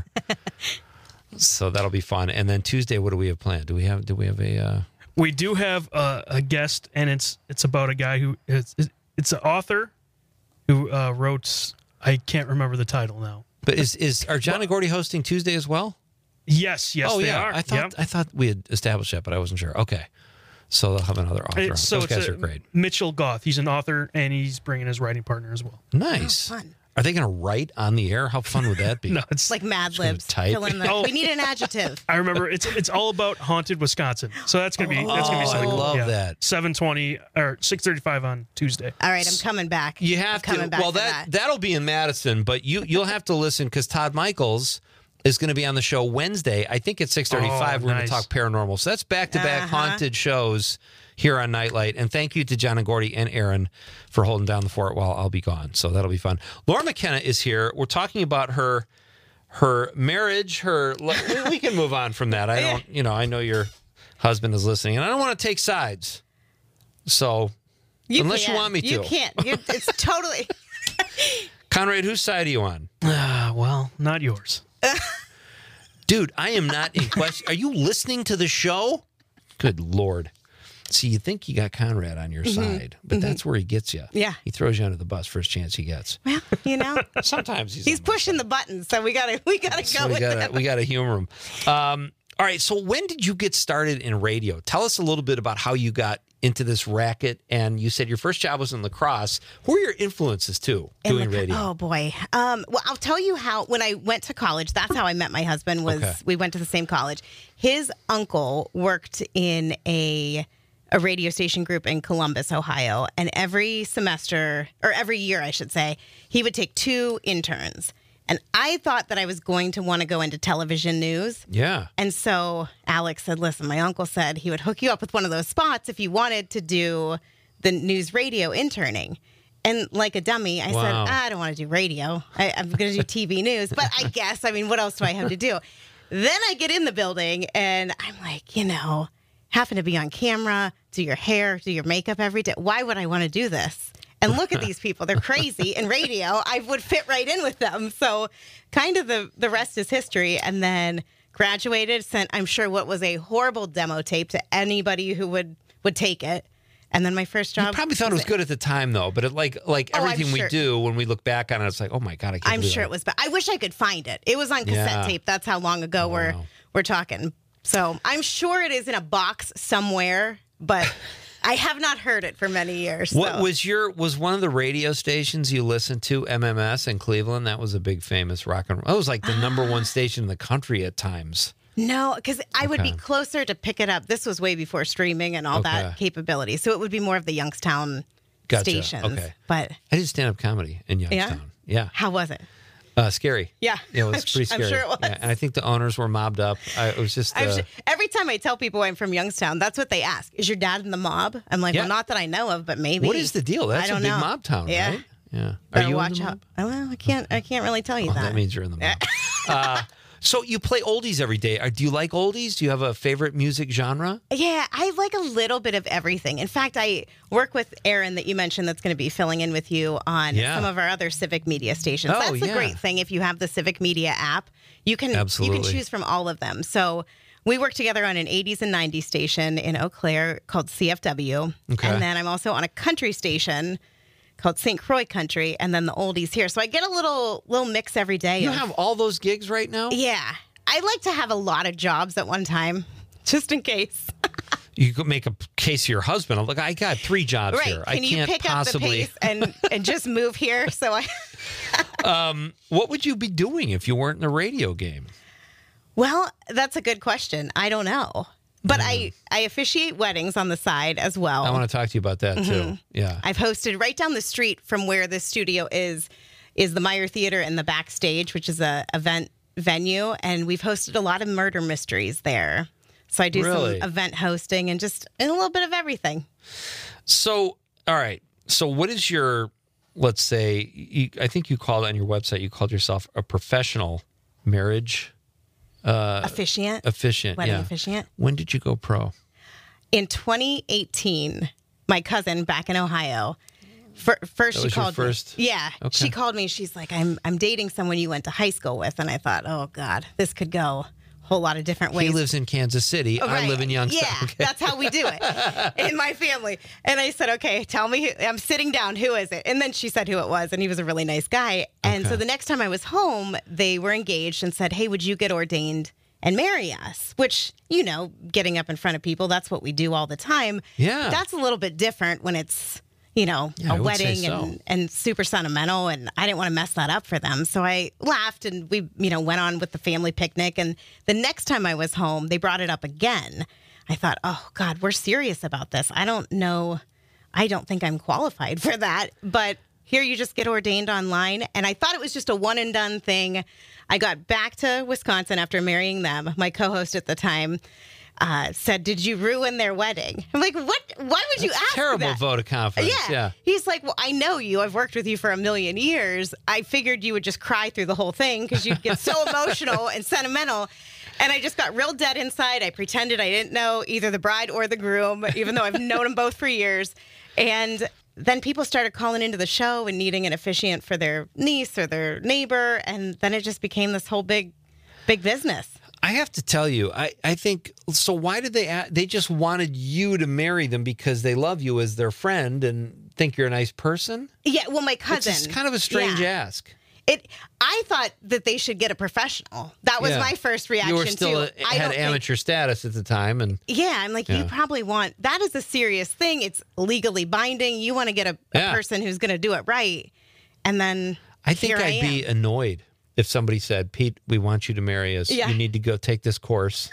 So that'll be fun. And then Tuesday, what do we have planned? Do we have? Do we have a? Uh... We do have a, a guest, and it's it's about a guy who it's it's an author who uh, wrote. I can't remember the title now. But is is are John and Gordy hosting Tuesday as well? Yes, yes, oh they yeah. are. I thought Yep. I thought we had established that, but I wasn't sure. Okay. So they'll have another author. on. It's, so Those it's guys a, are great. Mitchell Goth. He's an author, and he's bringing his writing partner as well. Nice. Are they going to write on the air? How fun would that be? No, it's Like Mad Just gonna Libs. type. Fill in the, Oh. We need an adjective. I remember it's it's all about haunted Wisconsin. So that's gonna be that's gonna be Oh, something I cool. love Yeah. that. Seven twenty or six thirty five on Tuesday. All right, I'm coming back. You I'm have coming to. back Well, for that, that. that'll be in Madison, but you you'll have to listen because Todd Michaels is going to be on the show Wednesday. I think at six thirty-five. Oh, We're going nice. to talk paranormal. So that's back to back Uh-huh. haunted shows here on Nightlight. And thank you to John and Gordy and Aaron for holding down the fort while I'll be gone. So that'll be fun. Laura McKenna is here. We're talking about her her marriage. Her we, we can move on from that. I don't. You know. I know your husband is listening, and I don't want to take sides. So You unless you can't. want me to, You can't. You, it's totally. Conrad, whose side are you on? Ah, well, not yours. Dude, I am not in question. Are you listening to the show? Good Lord. See, you think you got Conrad on your Mhm. side, but Mhm. that's where he gets you. Yeah. He throws you under the bus first chance he gets. Well, you know, Sometimes he's, he's pushing the buttons, so we gotta we gotta so go we with gotta him. we gotta humor him. Um, all right, so when did you get started in radio? Tell us a little bit about how you got into this racket. And you said your first job was in lacrosse. Who are your influences too In doing the- radio? Oh boy. Um, well, I'll tell you how. When I went to college, that's how I met my husband. Was Okay. we went to the same college. His uncle worked in a a radio station group in Columbus, Ohio, and every semester or every year, I should say, he would take two interns. And I thought that I was going to want to go into television news. Yeah. And so Alex said, listen, my uncle said he would hook you up with one of those spots if you wanted to do the news radio interning. And like a dummy, I Wow. said, I don't want to do radio. I, I'm going to do T V news. But I guess, I mean, what else do I have to do? Then I get in the building and I'm like, you know, having to be on camera, do your hair, do your makeup every day. Why would I want to do this? And look at these people. They're crazy. In radio, I would fit right in with them. So kind of the, the rest is history. And then graduated, sent, I'm sure, what was a horrible demo tape to anybody who would, would take it. And then my first job. You probably thought it was good at the time, though. But it, like like Oh, I'm everything we sure. do, when we look back on it, it's like, oh, my God, I can't I'm believe sure that. it was bad. I wish I could find it. It was on cassette Yeah. tape. That's how long ago we're we're talking. So I'm sure it is in a box somewhere, but I have not heard it for many years. What so. was your was one of the radio stations you listened to, M M S in Cleveland? That was a big famous rock and roll. That was like the number one station in the country at times. No, because I would be Okay. closer to pick it up. This was way before streaming and all Okay. that capability. So it would be more of the Youngstown Gotcha. stations. Okay. But I did stand up comedy in Youngstown. Yeah. how was it? Uh, scary. Yeah. Yeah, it was I'm pretty su- I'm scary. sure it was. Yeah, and I think the owners were mobbed up. I, it was just. I'm Uh, sure- every time I tell people I'm from Youngstown, that's what they ask. Is your dad in the mob? I'm like, Yeah. well, not that I know of, but maybe. what is the deal? That's I a don't big know. mob town, Yeah. right? Yeah. Better Are you watch in the out. mob? Oh, well, I can't. I can't really tell you Oh, that. that means you're in the mob. uh, so you play oldies every day. Uh, Do you like oldies? Do you have a favorite music genre? Yeah, I like a little bit of everything. In fact, I work with Aaron that you mentioned that's going to be filling in with you on Yeah. some of our other Civic Media stations. Oh, that's the yeah. great thing. If you have the Civic Media app, you can you Absolutely. can choose from all of them. So we work together on an eighties and nineties station in Eau Claire called C F W. Okay. And then I'm also on a country station called Saint Croix Country, and then the oldies here. So I get a little little mix every day. You of- have all those gigs right now? Yeah. I like to have a lot of jobs at one time, just in case. You could make a case to your husband. Look, I got three jobs Right. here. I Can you can't pick possibly. up the pace and, and just move here? So I. um, what would you be doing if you weren't in the radio game? Well, that's a good question. I don't know. But I, I officiate weddings on the side as well. I want to talk to you about that too. Mhm. Yeah. I've hosted right down the street from where this studio is, is the Meyer Theater in the backstage, which is a event venue. And we've hosted a lot of murder mysteries there. So I do Really? some event hosting and just a little bit of everything. So, all right. So, what is your, let's say, you, I think you called on your website, you called yourself a professional marriage uh, Officiant. officiant. Wedding yeah. officiant. When did you go pro? In twenty eighteen, my cousin back in Ohio, fir- first That she was your called first- me. Yeah, Okay. she called me. She's like, "I'm I'm dating someone you went to high school with," and I thought, "Oh God, this could go a whole lot of different ways." He lives in Kansas City. Oh, I right. live in Youngstown. Yeah, Okay. that's how we do it in my family. And I said, "Okay, tell me." Who, I'm sitting down. Who is it? And then she said who it was, and he was a really nice guy. And so Okay. the next time I was home, they were engaged and said, "Hey, would you get ordained and marry us?" Which, you know, getting up in front of people, that's what we do all the time. Yeah. That's a little bit different when it's, you know, Yeah, I a would say wedding so. and, and super sentimental. And I didn't want to mess that up for them. So I laughed and we, you know, went on with the family picnic. And the next time I was home, they brought it up again. I thought, oh, God, we're serious about this. I don't know. I don't think I'm qualified for that. But here you just get ordained online. And I thought it was just a one and done thing. I got back to Wisconsin after marrying them. My co-host at the time uh, said, "Did you ruin their wedding?" I'm like, "What? Why would you That's a ask terrible that?" vote of confidence. Yeah. Yeah. He's like, "Well, I know you. I've worked with you for a million years. I figured you would just cry through the whole thing because you'd get so emotional and sentimental." And I just got real dead inside. I pretended I didn't know either the bride or the groom, even though I've known them both for years. And then people started calling into the show and needing an officiant for their niece or their neighbor. And then it just became this whole big, big business. I have to tell you, I, I think, so why did they, a- they just wanted you to marry them because they love you as their friend and think you're a nice person? Yeah, well, my cousin. It's just kind of a strange yeah. ask. It. I thought that they should get a professional. That was Yeah. my first reaction You were still too. a- I had don't think- amateur status at the time, and Yeah, I'm like, Yeah. you probably want that is a serious thing. It's legally binding. You want to get a, a Yeah. person who's going to do it right, and then I think here I I'd be am. annoyed if somebody said, "Pete, we want you to marry us. Yeah. You need to go take this course."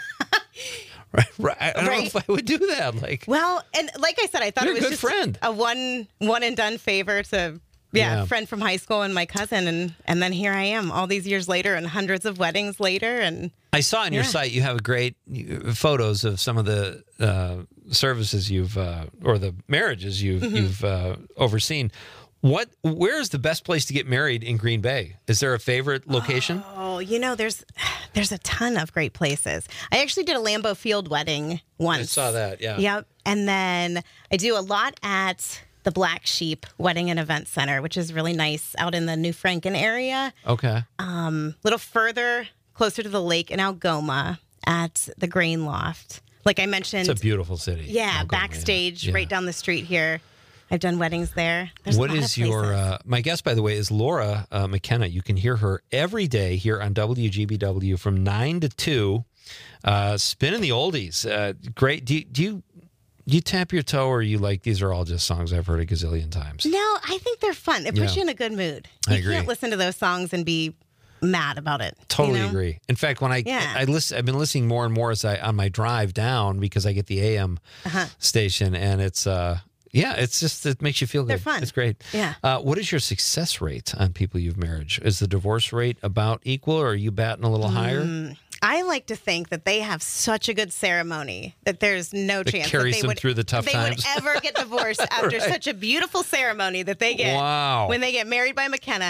right, right. I don't know Right. if I would do that. Like, Well, and like I said, I thought You're a it was good just friend. a one one and done favor to yeah, Yeah. friend from high school and my cousin, and and then here I am, all these years later, and hundreds of weddings later, and I saw on your Yeah. site you have great uh, photos of some of the uh, services you've uh, or the marriages you've Mhm. you've uh, overseen. What? Where's the best place to get married in Green Bay? Is there a favorite location? Oh, you know, there's there's a ton of great places. I actually did a Lambeau Field wedding once. I saw that, yeah. Yep. And then I do a lot at the Black Sheep Wedding and Event Center, which is really nice out in the New Franken area. Okay. Um, a little further, closer to the lake in Algoma at the Grain Loft. Like I mentioned. It's a beautiful city. Yeah, Algoma, backstage, yeah. right down the street here. I've done weddings there. There's What a lot is of places. your, uh, my guest, by the way, is Laura uh, McKenna. You can hear her every day here on W G B W from nine to two, uh, spinning the oldies. Uh, great. Do you, do you do you tap your toe, or are you like, these are all just songs I've heard a gazillion times? No, I think they're fun. It puts Yeah. you in a good mood. I You agree. can't listen to those songs and be mad about it. Totally you know? agree. In fact, when I Yeah. I listen, I've been listening more and more as I on my drive down because I get the A M Uh-huh. station, and it's uh yeah, it's just it makes you feel good. They're fun. It's great. Yeah. Uh, what is your success rate on people you've married? Is the divorce rate about equal, or are you batting a little higher? Mm, I like to think that they have such a good ceremony that there's no That chance carries that they them would through the tough they times. would ever get divorced after Right. such a beautiful ceremony that they get Wow. when they get married by McKenna.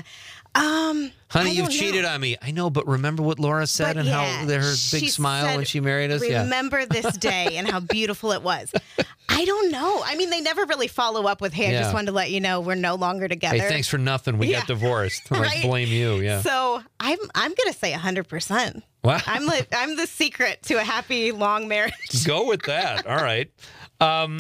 Um, Honey, I you've don't cheated know. on me. I know, but remember what Laura said But and yeah, how her big she smile said, when she married us? Yeah. Remember this day and how beautiful it was. I don't know. I mean, they never really follow up with, hey, I Yeah. just wanted to let you know we're no longer together. Hey, thanks for nothing. We Yeah. got divorced. Like, Right? blame you. Yeah. So I'm I'm gonna say one hundred percent. Wow. I'm li- I'm the secret to a happy long marriage. Go with that. All right. Um,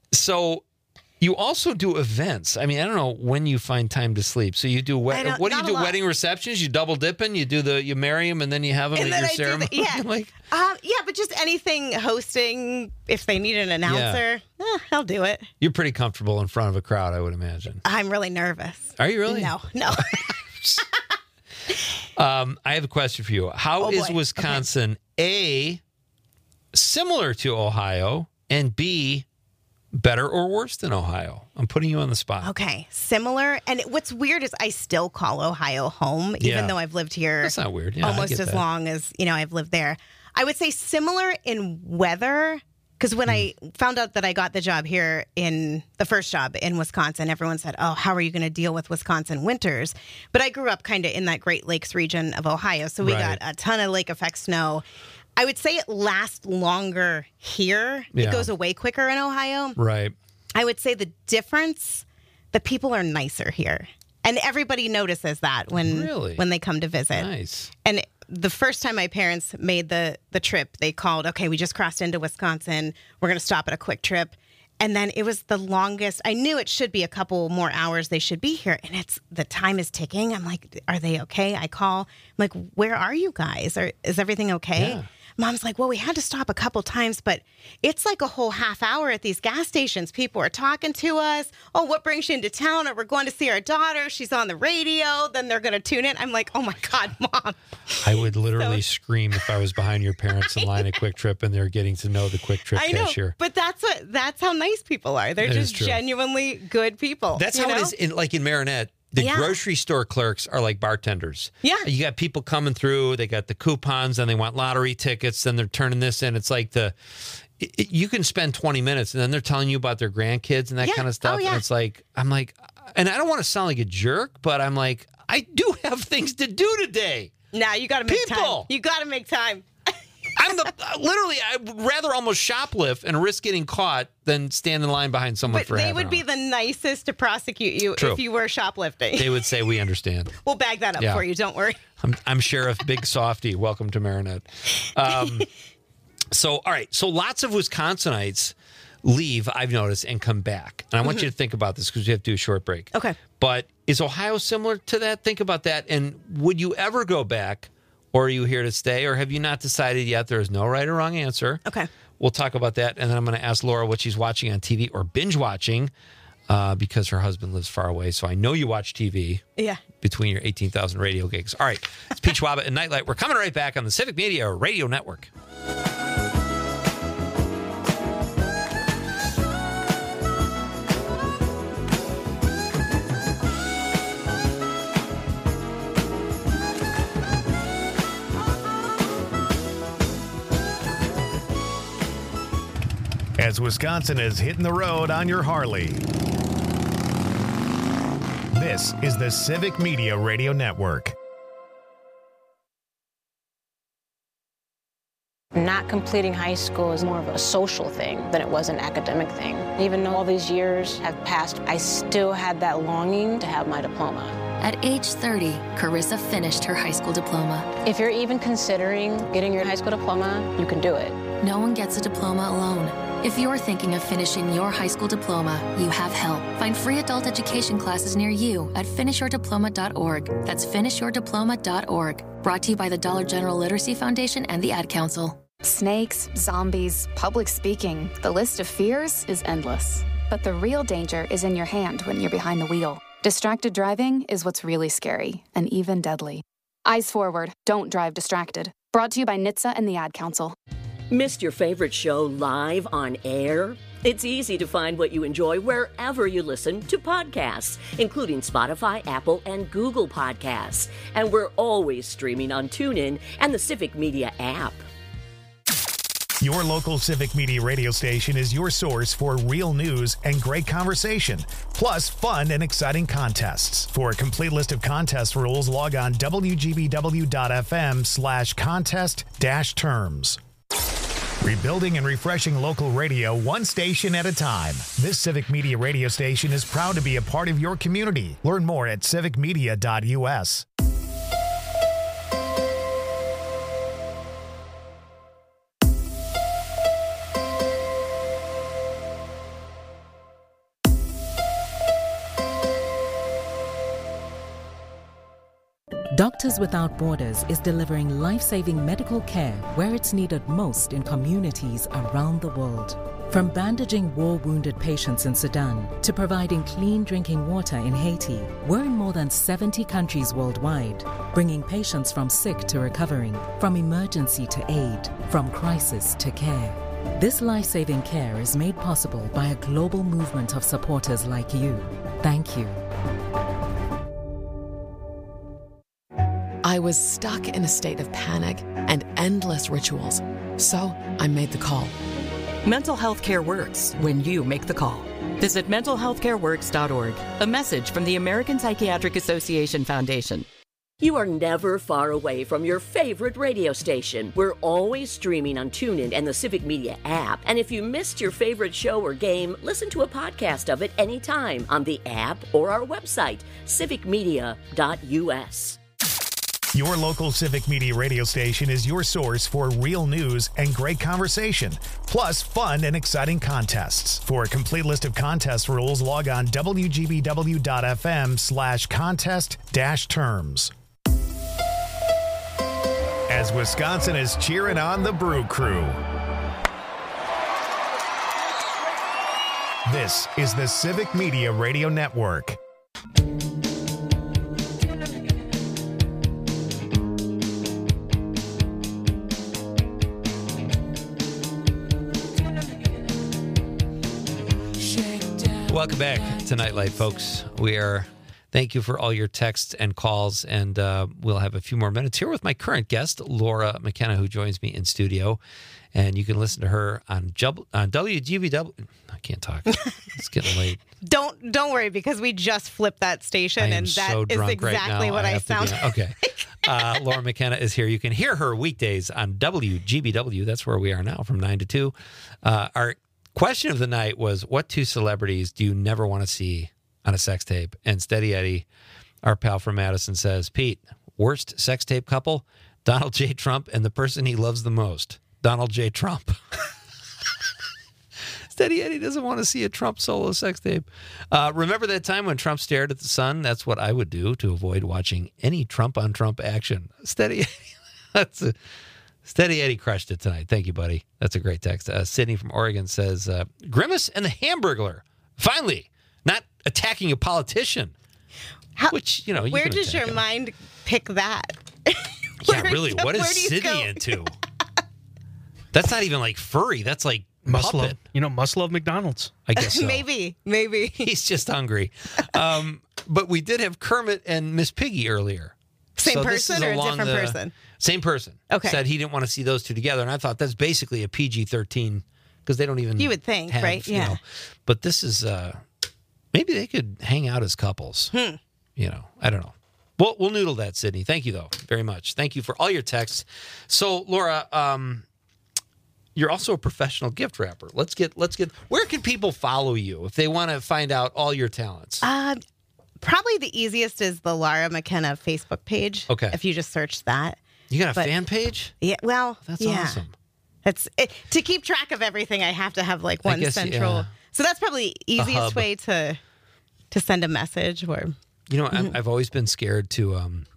so you also do events. I mean, I don't know when you find time to sleep. So you do I wed- don't- what do you not a do? lot. Wedding receptions? You double dipping? You do the you marry them and then you have them And at then your I do ceremony? the, yeah, like, um, yeah, but just anything hosting. If they need an announcer, eh, I'll do it. you're pretty comfortable in front of a crowd, I would imagine. I'm really nervous. Are you really? No, no. Um, I have a question for you. How Oh, is boy. Wisconsin A, similar to Ohio, and B, better or worse than Ohio? I'm putting you on the spot. Okay, similar. And what's weird is I still call Ohio home, even Yeah. though I've lived here That's not weird. Yeah, I almost get as that. long as, you know, I've lived there. I would say similar in weather, because when I Hmm. found out that I got the job here in the first job in Wisconsin, everyone said, oh, how are you going to deal with Wisconsin winters? But I grew up kind of in that Great Lakes region of Ohio, so we Right. got a ton of lake effect snow. I would say it lasts longer here. Yeah. It goes away quicker in Ohio. Right. I would say the difference, the people are nicer here. And everybody notices that when Really? when they come to visit. Nice. And the first time my parents made the the trip, they called, okay, we just crossed into Wisconsin. We're going to stop at a quick trip. And then it was the longest. I knew it should be a couple more hours they should be here. And it's the time is ticking. I'm like, are they okay? I call. I'm like, where are you guys? Or is everything okay? Yeah. Mom's like, well, we had to stop a couple times, but it's like a whole half hour at these gas stations. People are talking to us. Oh, what brings you into town? Or we're going to see our daughter. She's on the radio. Then they're going to tune in. I'm like, oh my God, Mom. I would literally scream if I was behind your parents in line at Quick Trip and they're getting to know the Quick Trip I know, cashier. but that's what that's how nice people are. They're That is just true. genuinely good people. That's you how know? it is in like in Marinette. The Yeah. grocery store clerks are like bartenders. Yeah. You got people coming through, they got the coupons and they want lottery tickets, then they're turning this in. It's like the it, it- you can spend twenty minutes and then they're telling you about their grandkids and that Yeah. kind of stuff. Oh, yeah. And it's like, I'm like, and I don't want to sound like a jerk, but I'm like, I do have things to do today. Nah, you got to make People. time. You got to make time. I'm the literally, I'd rather almost shoplift and risk getting caught than stand in line behind someone But for they half an would be hour. the nicest to prosecute you True. if you were shoplifting. They would say, we understand. We'll bag that up Yeah. for you. Don't worry. I'm, I'm Sheriff Big Softy. Welcome to Marinette. Um, so, all right. So, lots of Wisconsinites leave, I've noticed, and come back. And I want you to think about this because we have to do a short break. Okay. But is Ohio similar to that? Think about that. And would you ever go back, or are you here to stay, or have you not decided yet? There is no right or wrong answer. Okay. We'll talk about that. And then I'm going to ask Laura what she's watching on T V or binge watching uh, because her husband lives far away. So I know you watch T V. Yeah. Between your eighteen thousand radio gigs. All right. It's Peach Waba and Nightlight. We're coming right back on the Civic Media Radio Network. As Wisconsin is hitting the road on your Harley. This is the Civic Media Radio Network. Not completing high school is more of a social thing than it was an academic thing. Even though all these years have passed, I still had that longing to have my diploma. At age thirty, Carissa finished her high school diploma. If you're even considering getting your high school diploma, you can do it. No one gets a diploma alone. If you're thinking of finishing your high school diploma, you have help. Find free adult education classes near you at finish your diploma dot org. That's finish your diploma dot org. Brought to you by the Dollar General Literacy Foundation and the Ad Council. Snakes, zombies, public speaking. The list of fears is endless. But the real danger is in your hand when you're behind the wheel. Distracted driving is what's really scary and even deadly. Eyes forward. Don't drive distracted. Brought to you by N H T S A and the Ad Council. Missed your favorite show live on air? It's easy to find what you enjoy wherever you listen to podcasts, including Spotify, Apple, and Google Podcasts. And we're always streaming on TuneIn and the Civic Media app. Your local Civic Media radio station is your source for real news and great conversation, plus fun and exciting contests. For a complete list of contest rules, log on W G B W dot F M slash contest dash terms. Rebuilding and refreshing local radio one station at a time. This Civic Media radio station is proud to be a part of your community. Learn more at civic media dot U S. Doctors Without Borders is delivering life-saving medical care where it's needed most in communities around the world. From bandaging war-wounded patients in Sudan to providing clean drinking water in Haiti, we're in more than seventy countries worldwide, bringing patients from sick to recovering, from emergency to aid, from crisis to care. This life-saving care is made possible by a global movement of supporters like you. Thank you. I was stuck in a state of panic and endless rituals, so I made the call. Mental health care works when you make the call. Visit mental health care works dot org. A message from the American Psychiatric Association Foundation. You are never far away from your favorite radio station. We're always streaming on TuneIn and the Civic Media app. And if you missed your favorite show or game, listen to a podcast of it anytime on the app or our website, civic media dot U S. Your local Civic Media radio station is your source for real news and great conversation, plus fun and exciting contests. For a complete list of contest rules, log on W G B W dot F M slash contest dash terms. As Wisconsin is cheering on the Brew Crew. This is the Civic Media Radio Network. Welcome back to Nightlight, folks. We are, thank you for all your texts and calls, and uh, we'll have a few more minutes here with my current guest, Laura McKenna, who joins me in studio, and you can listen to her on, Jub- on W G B W. I can't talk. It's getting late. Don't don't worry, because we just flipped that station, I am and that so is drunk exactly right now. what I I, have to be- sound. okay. Uh, Laura McKenna is here. You can hear her weekdays on W G B W. That's where we are now, from nine to two. Uh, our question of the night was, what two celebrities do you never want to see on a sex tape? And Steady Eddie, our pal from Madison, says, Pete, worst sex tape couple, Donald J. Trump and the person he loves the most, Donald J. Trump. Steady Eddie doesn't want to see a Trump solo sex tape. Uh, remember that time when Trump stared at the sun? That's what I would do to avoid watching any Trump-on-Trump action. Steady Eddie. That's a... Steady Eddie crushed it tonight. Thank you, buddy. That's a great text. Uh, Sydney from Oregon says, uh, Grimace and the Hamburglar. Finally, not attacking a politician. How, Which, you know, you where can does attack your him. mind pick that? Yeah, really. What is where do you Sydney go? into? That's not even like furry. That's like Must puppet. love, you know, must love McDonald's. I guess so. maybe, maybe. He's just hungry. Um, but we did have Kermit and Miss Piggy earlier. Same So this person is or a along different the- person? Same person. Okay. Said he didn't want to see those two together. And I thought that's basically a P G thirteen because they don't even. You would think, have, right? you Yeah. know. But this is, uh, maybe they could hang out as couples. Hmm. you know, I don't know. We'll, we'll noodle that, Sydney. Thank you, though, very much. Thank you for all your texts. So, Laura, um, you're also a professional gift wrapper. Let's get, let's get, where can people follow you if they want to find out all your talents? Uh, probably the easiest is the Laura McKenna Facebook page. Okay. If you just search that. You got a But- fan page? Yeah, well, That's yeah. awesome. That's it, to keep track of everything. I have to have like I one guess, central. yeah. So that's probably the hub. easiest way to to send a message. Or You know, I'm, I've always been scared to um,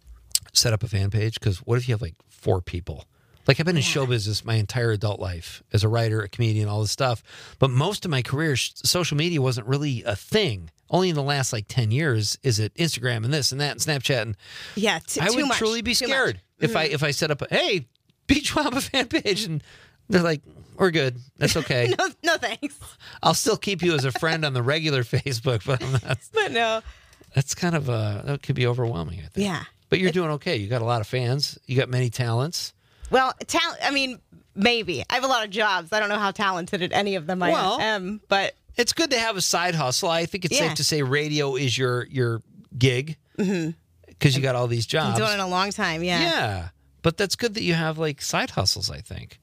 set up a fan page because what if you have like four people? Like I've been in show business my entire adult life as a writer, a comedian, all this stuff. But most of my career, sh- social media wasn't really a thing. Only in the last like ten years is it Instagram and this and that and Snapchat. And yeah, t- I too would much, truly be too scared much. if I Mhm. if I set up a, hey, Beach Wamba fan page. And they're like, we're good. That's okay. no, no thanks. I'll still keep you as a friend on the regular Facebook, but I'm not. But no. That's kind of, uh, that could be overwhelming, I think. Yeah. But you're doing okay. You got a lot of fans. You got many talents. Well, talent. I mean, maybe I have a lot of jobs. I don't know how talented at any of them I Well, am, but It's good to have a side hustle. I think it's Yeah. safe to say radio is your your gig because you got all these I've jobs. been doing it a long time. Yeah. Yeah, but that's good that you have like side hustles, I think.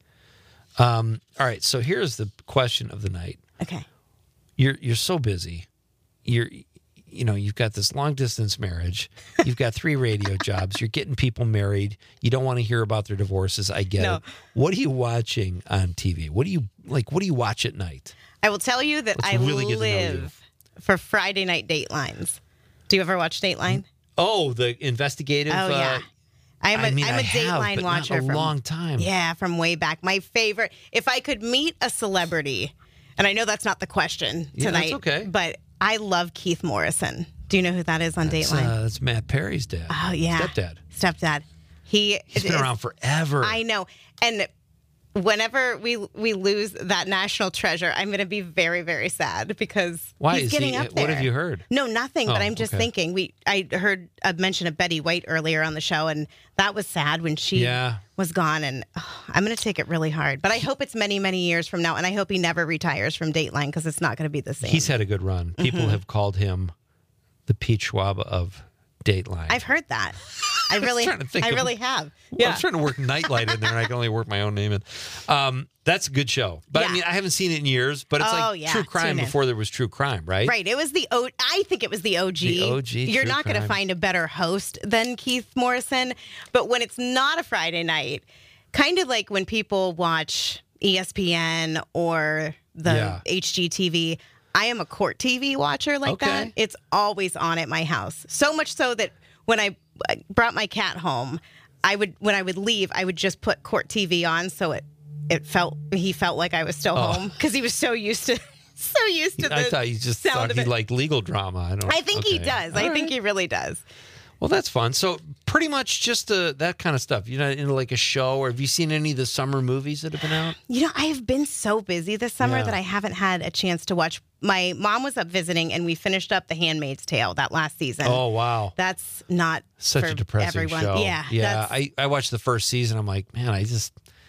Um, all right, so here's the question of the night. Okay. You're you're so busy. You're you know, you've got this long distance marriage. You've got three radio jobs. You're getting people married. You don't want to hear about their divorces. I get No. it. What are you watching on T V? What do you like what do you watch at night? I will tell you that Let's I really get to know you. live for Friday night Datelines. Do you ever watch Dateline? Oh, the investigative Oh, yeah. uh, I'm a, I mean, I'm a I have, Dateline but not watcher a from long time. Yeah, from way back. My favorite. If I could meet a celebrity, and I know that's not the question Yeah, tonight, that's okay. but I love Keith Morrison. Do you know who that is on That's, Dateline? uh, that's Matt Perry's dad. oh yeah, Stepdad. Stepdad. He He's been is- around forever. I know, and whenever we we lose that national treasure, I'm going to be very very sad because Why he's is getting he? up there. What have you heard? No, nothing. but Oh, I'm just okay. thinking. We I heard a mention of Betty White earlier on the show, and that was sad when she Yeah. was gone. And oh, I'm going to take it really hard. But I hope it's many many years from now, and I hope he never retires from Dateline because it's not going to be the same. He's had a good run. People Mhm. have called him the Pete Schwab of Dateline. I've heard that. I really, trying to think I of- really have. Well, Yeah. I'm trying to work Nightlight in there, and I can only work my own name in. Um, that's a good show. But I Yeah. mean, I haven't seen it in years, but it's Oh, like yeah. true crime Tune in. before there was true crime, right? Right. It was the O. I think it was the O G. The O G You're true not going to crime. find a better host than Keith Morrison. But when it's not a Friday night, kind of like when people watch E S P N or the Yeah. H G T V, I am a court T V watcher like Okay. that. It's always on at my house. So much so that when I I brought my cat home, I would when I would leave, I would just put court T V on so it it felt he felt like I was still Oh. home because he was so used to so used to the I thought you just sound thought of he it. liked legal drama. I don't. I think he okay. does. All I right. think he really does. Well, that's fun. So pretty much just uh, that kind of stuff. You're not into like a show, or have you seen any of the summer movies that have been out? You know, I have been so busy this summer Yeah. that I haven't had a chance to watch. My mom was up visiting, and we finished up The Handmaid's Tale that last season. Oh wow, That's not such for a depressing everyone. show. Yeah, yeah. that's- I I watched the first season. I'm like, man, I just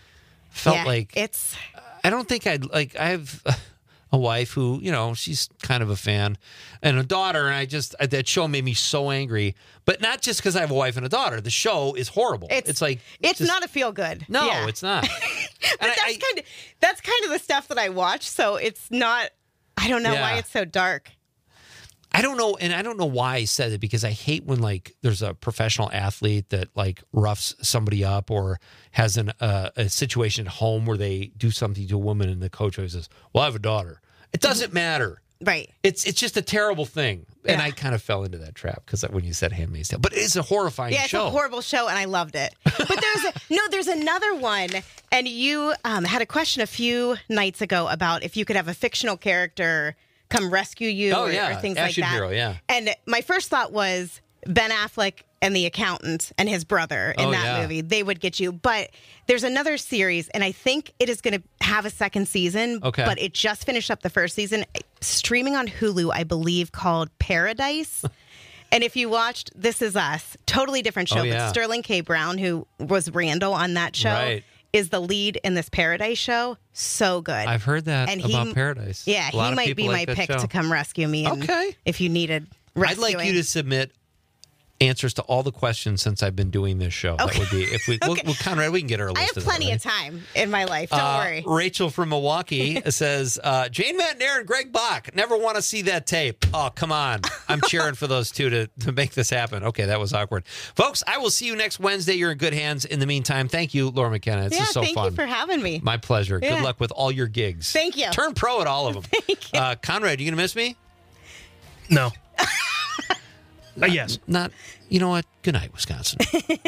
felt yeah, like it's. I don't think I'd like. I have a wife who, you know, she's kind of a fan, and a daughter, and I just that show made me so angry. But not just because I have a wife and a daughter. The show is horrible. It's, like It's just- not a feel good. No, Yeah. it's not. But that's kind of that's kind of the stuff that I watch. So it's not. I don't know why Yeah. it's so dark. I don't know, and I don't know why I said it because I hate when like there's a professional athlete that like roughs somebody up or has an uh, a situation at home where they do something to a woman and the coach always says, "Well, I have a daughter." It doesn't matter. Right. It's it's just a terrible thing, and Yeah. I kind of fell into that trap because when you said Handmaid's Tale, but it is a horrifying Yeah, it's show. a horrible show, and I loved it. But there's a, no, there's another one, and you um, had a question a few nights ago about if you could have a fictional character come rescue you Oh, or, yeah. or things Action like that. hero, yeah. And my first thought was Ben Affleck and the accountant and his brother in Oh, that yeah. movie. They would get you. But there's another series, and I think it is going to have a second season. Okay. But it just finished up the first season, streaming on Hulu, I believe, called Paradise. And if you watched This Is Us, totally different show, Oh, yeah. but Sterling K. Brown, who was Randall on that show, Right. is the lead in this Paradise show. So good. I've heard that And about he- Paradise. Yeah, A lot he of might people be like my that pick show. to come rescue me. And Okay. if you needed rescuing. I'd like you to submit answers to all the questions since I've been doing this show. Okay. That would be if we. okay. we'll, we'll, Conrad, we can get our list. I have of plenty that, of time in my life. Don't uh, worry. Rachel from Milwaukee says uh, Jane Matnair and Greg Bach. Never want to see that tape. Oh, come on! I'm cheering for those two to to make this happen. Okay, that was awkward, folks. I will see you next Wednesday. You're in good hands. In the meantime, thank you, Laura McKenna. This yeah, is so thank fun. Thank you for having me. My pleasure. Yeah. Good luck with all your gigs. Thank you. Turn pro at all of them. Thank you. Uh, Conrad, you gonna miss me? No. Uh, yes. Not, you know what? Good night, Wisconsin.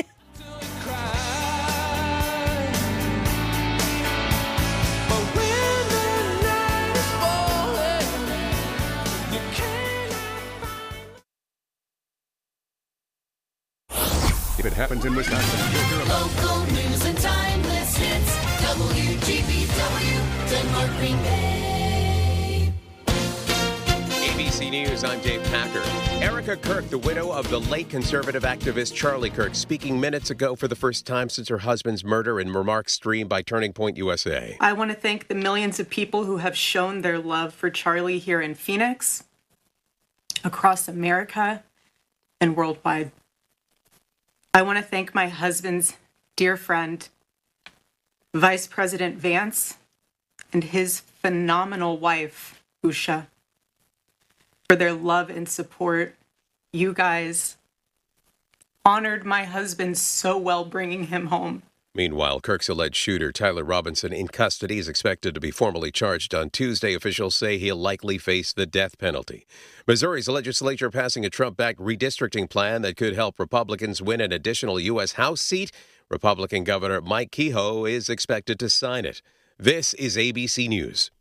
If it happens in Wisconsin, you'll hear about it. Local news and timeless hits. W G B W, Denmark, Green Bay. A B C News, I'm Dave Packer. Erica Kirk, the widow of the late conservative activist Charlie Kirk, speaking minutes ago for the first time since her husband's murder in remarks streamed by Turning Point U S A. I want to thank the millions of people who have shown their love for Charlie here in Phoenix, across America, and worldwide. I want to thank my husband's dear friend, Vice President Vance, and his phenomenal wife, Usha, for their love and support. You guys honored my husband so well, bringing him home. Meanwhile, Kirk's alleged shooter, Tyler Robinson, in custody, is expected to be formally charged on Tuesday. Officials say he'll likely face the death penalty. Missouri's legislature passing a Trump-backed redistricting plan that could help Republicans win an additional U S House seat. Republican Governor Mike Kehoe is expected to sign it. This is A B C News.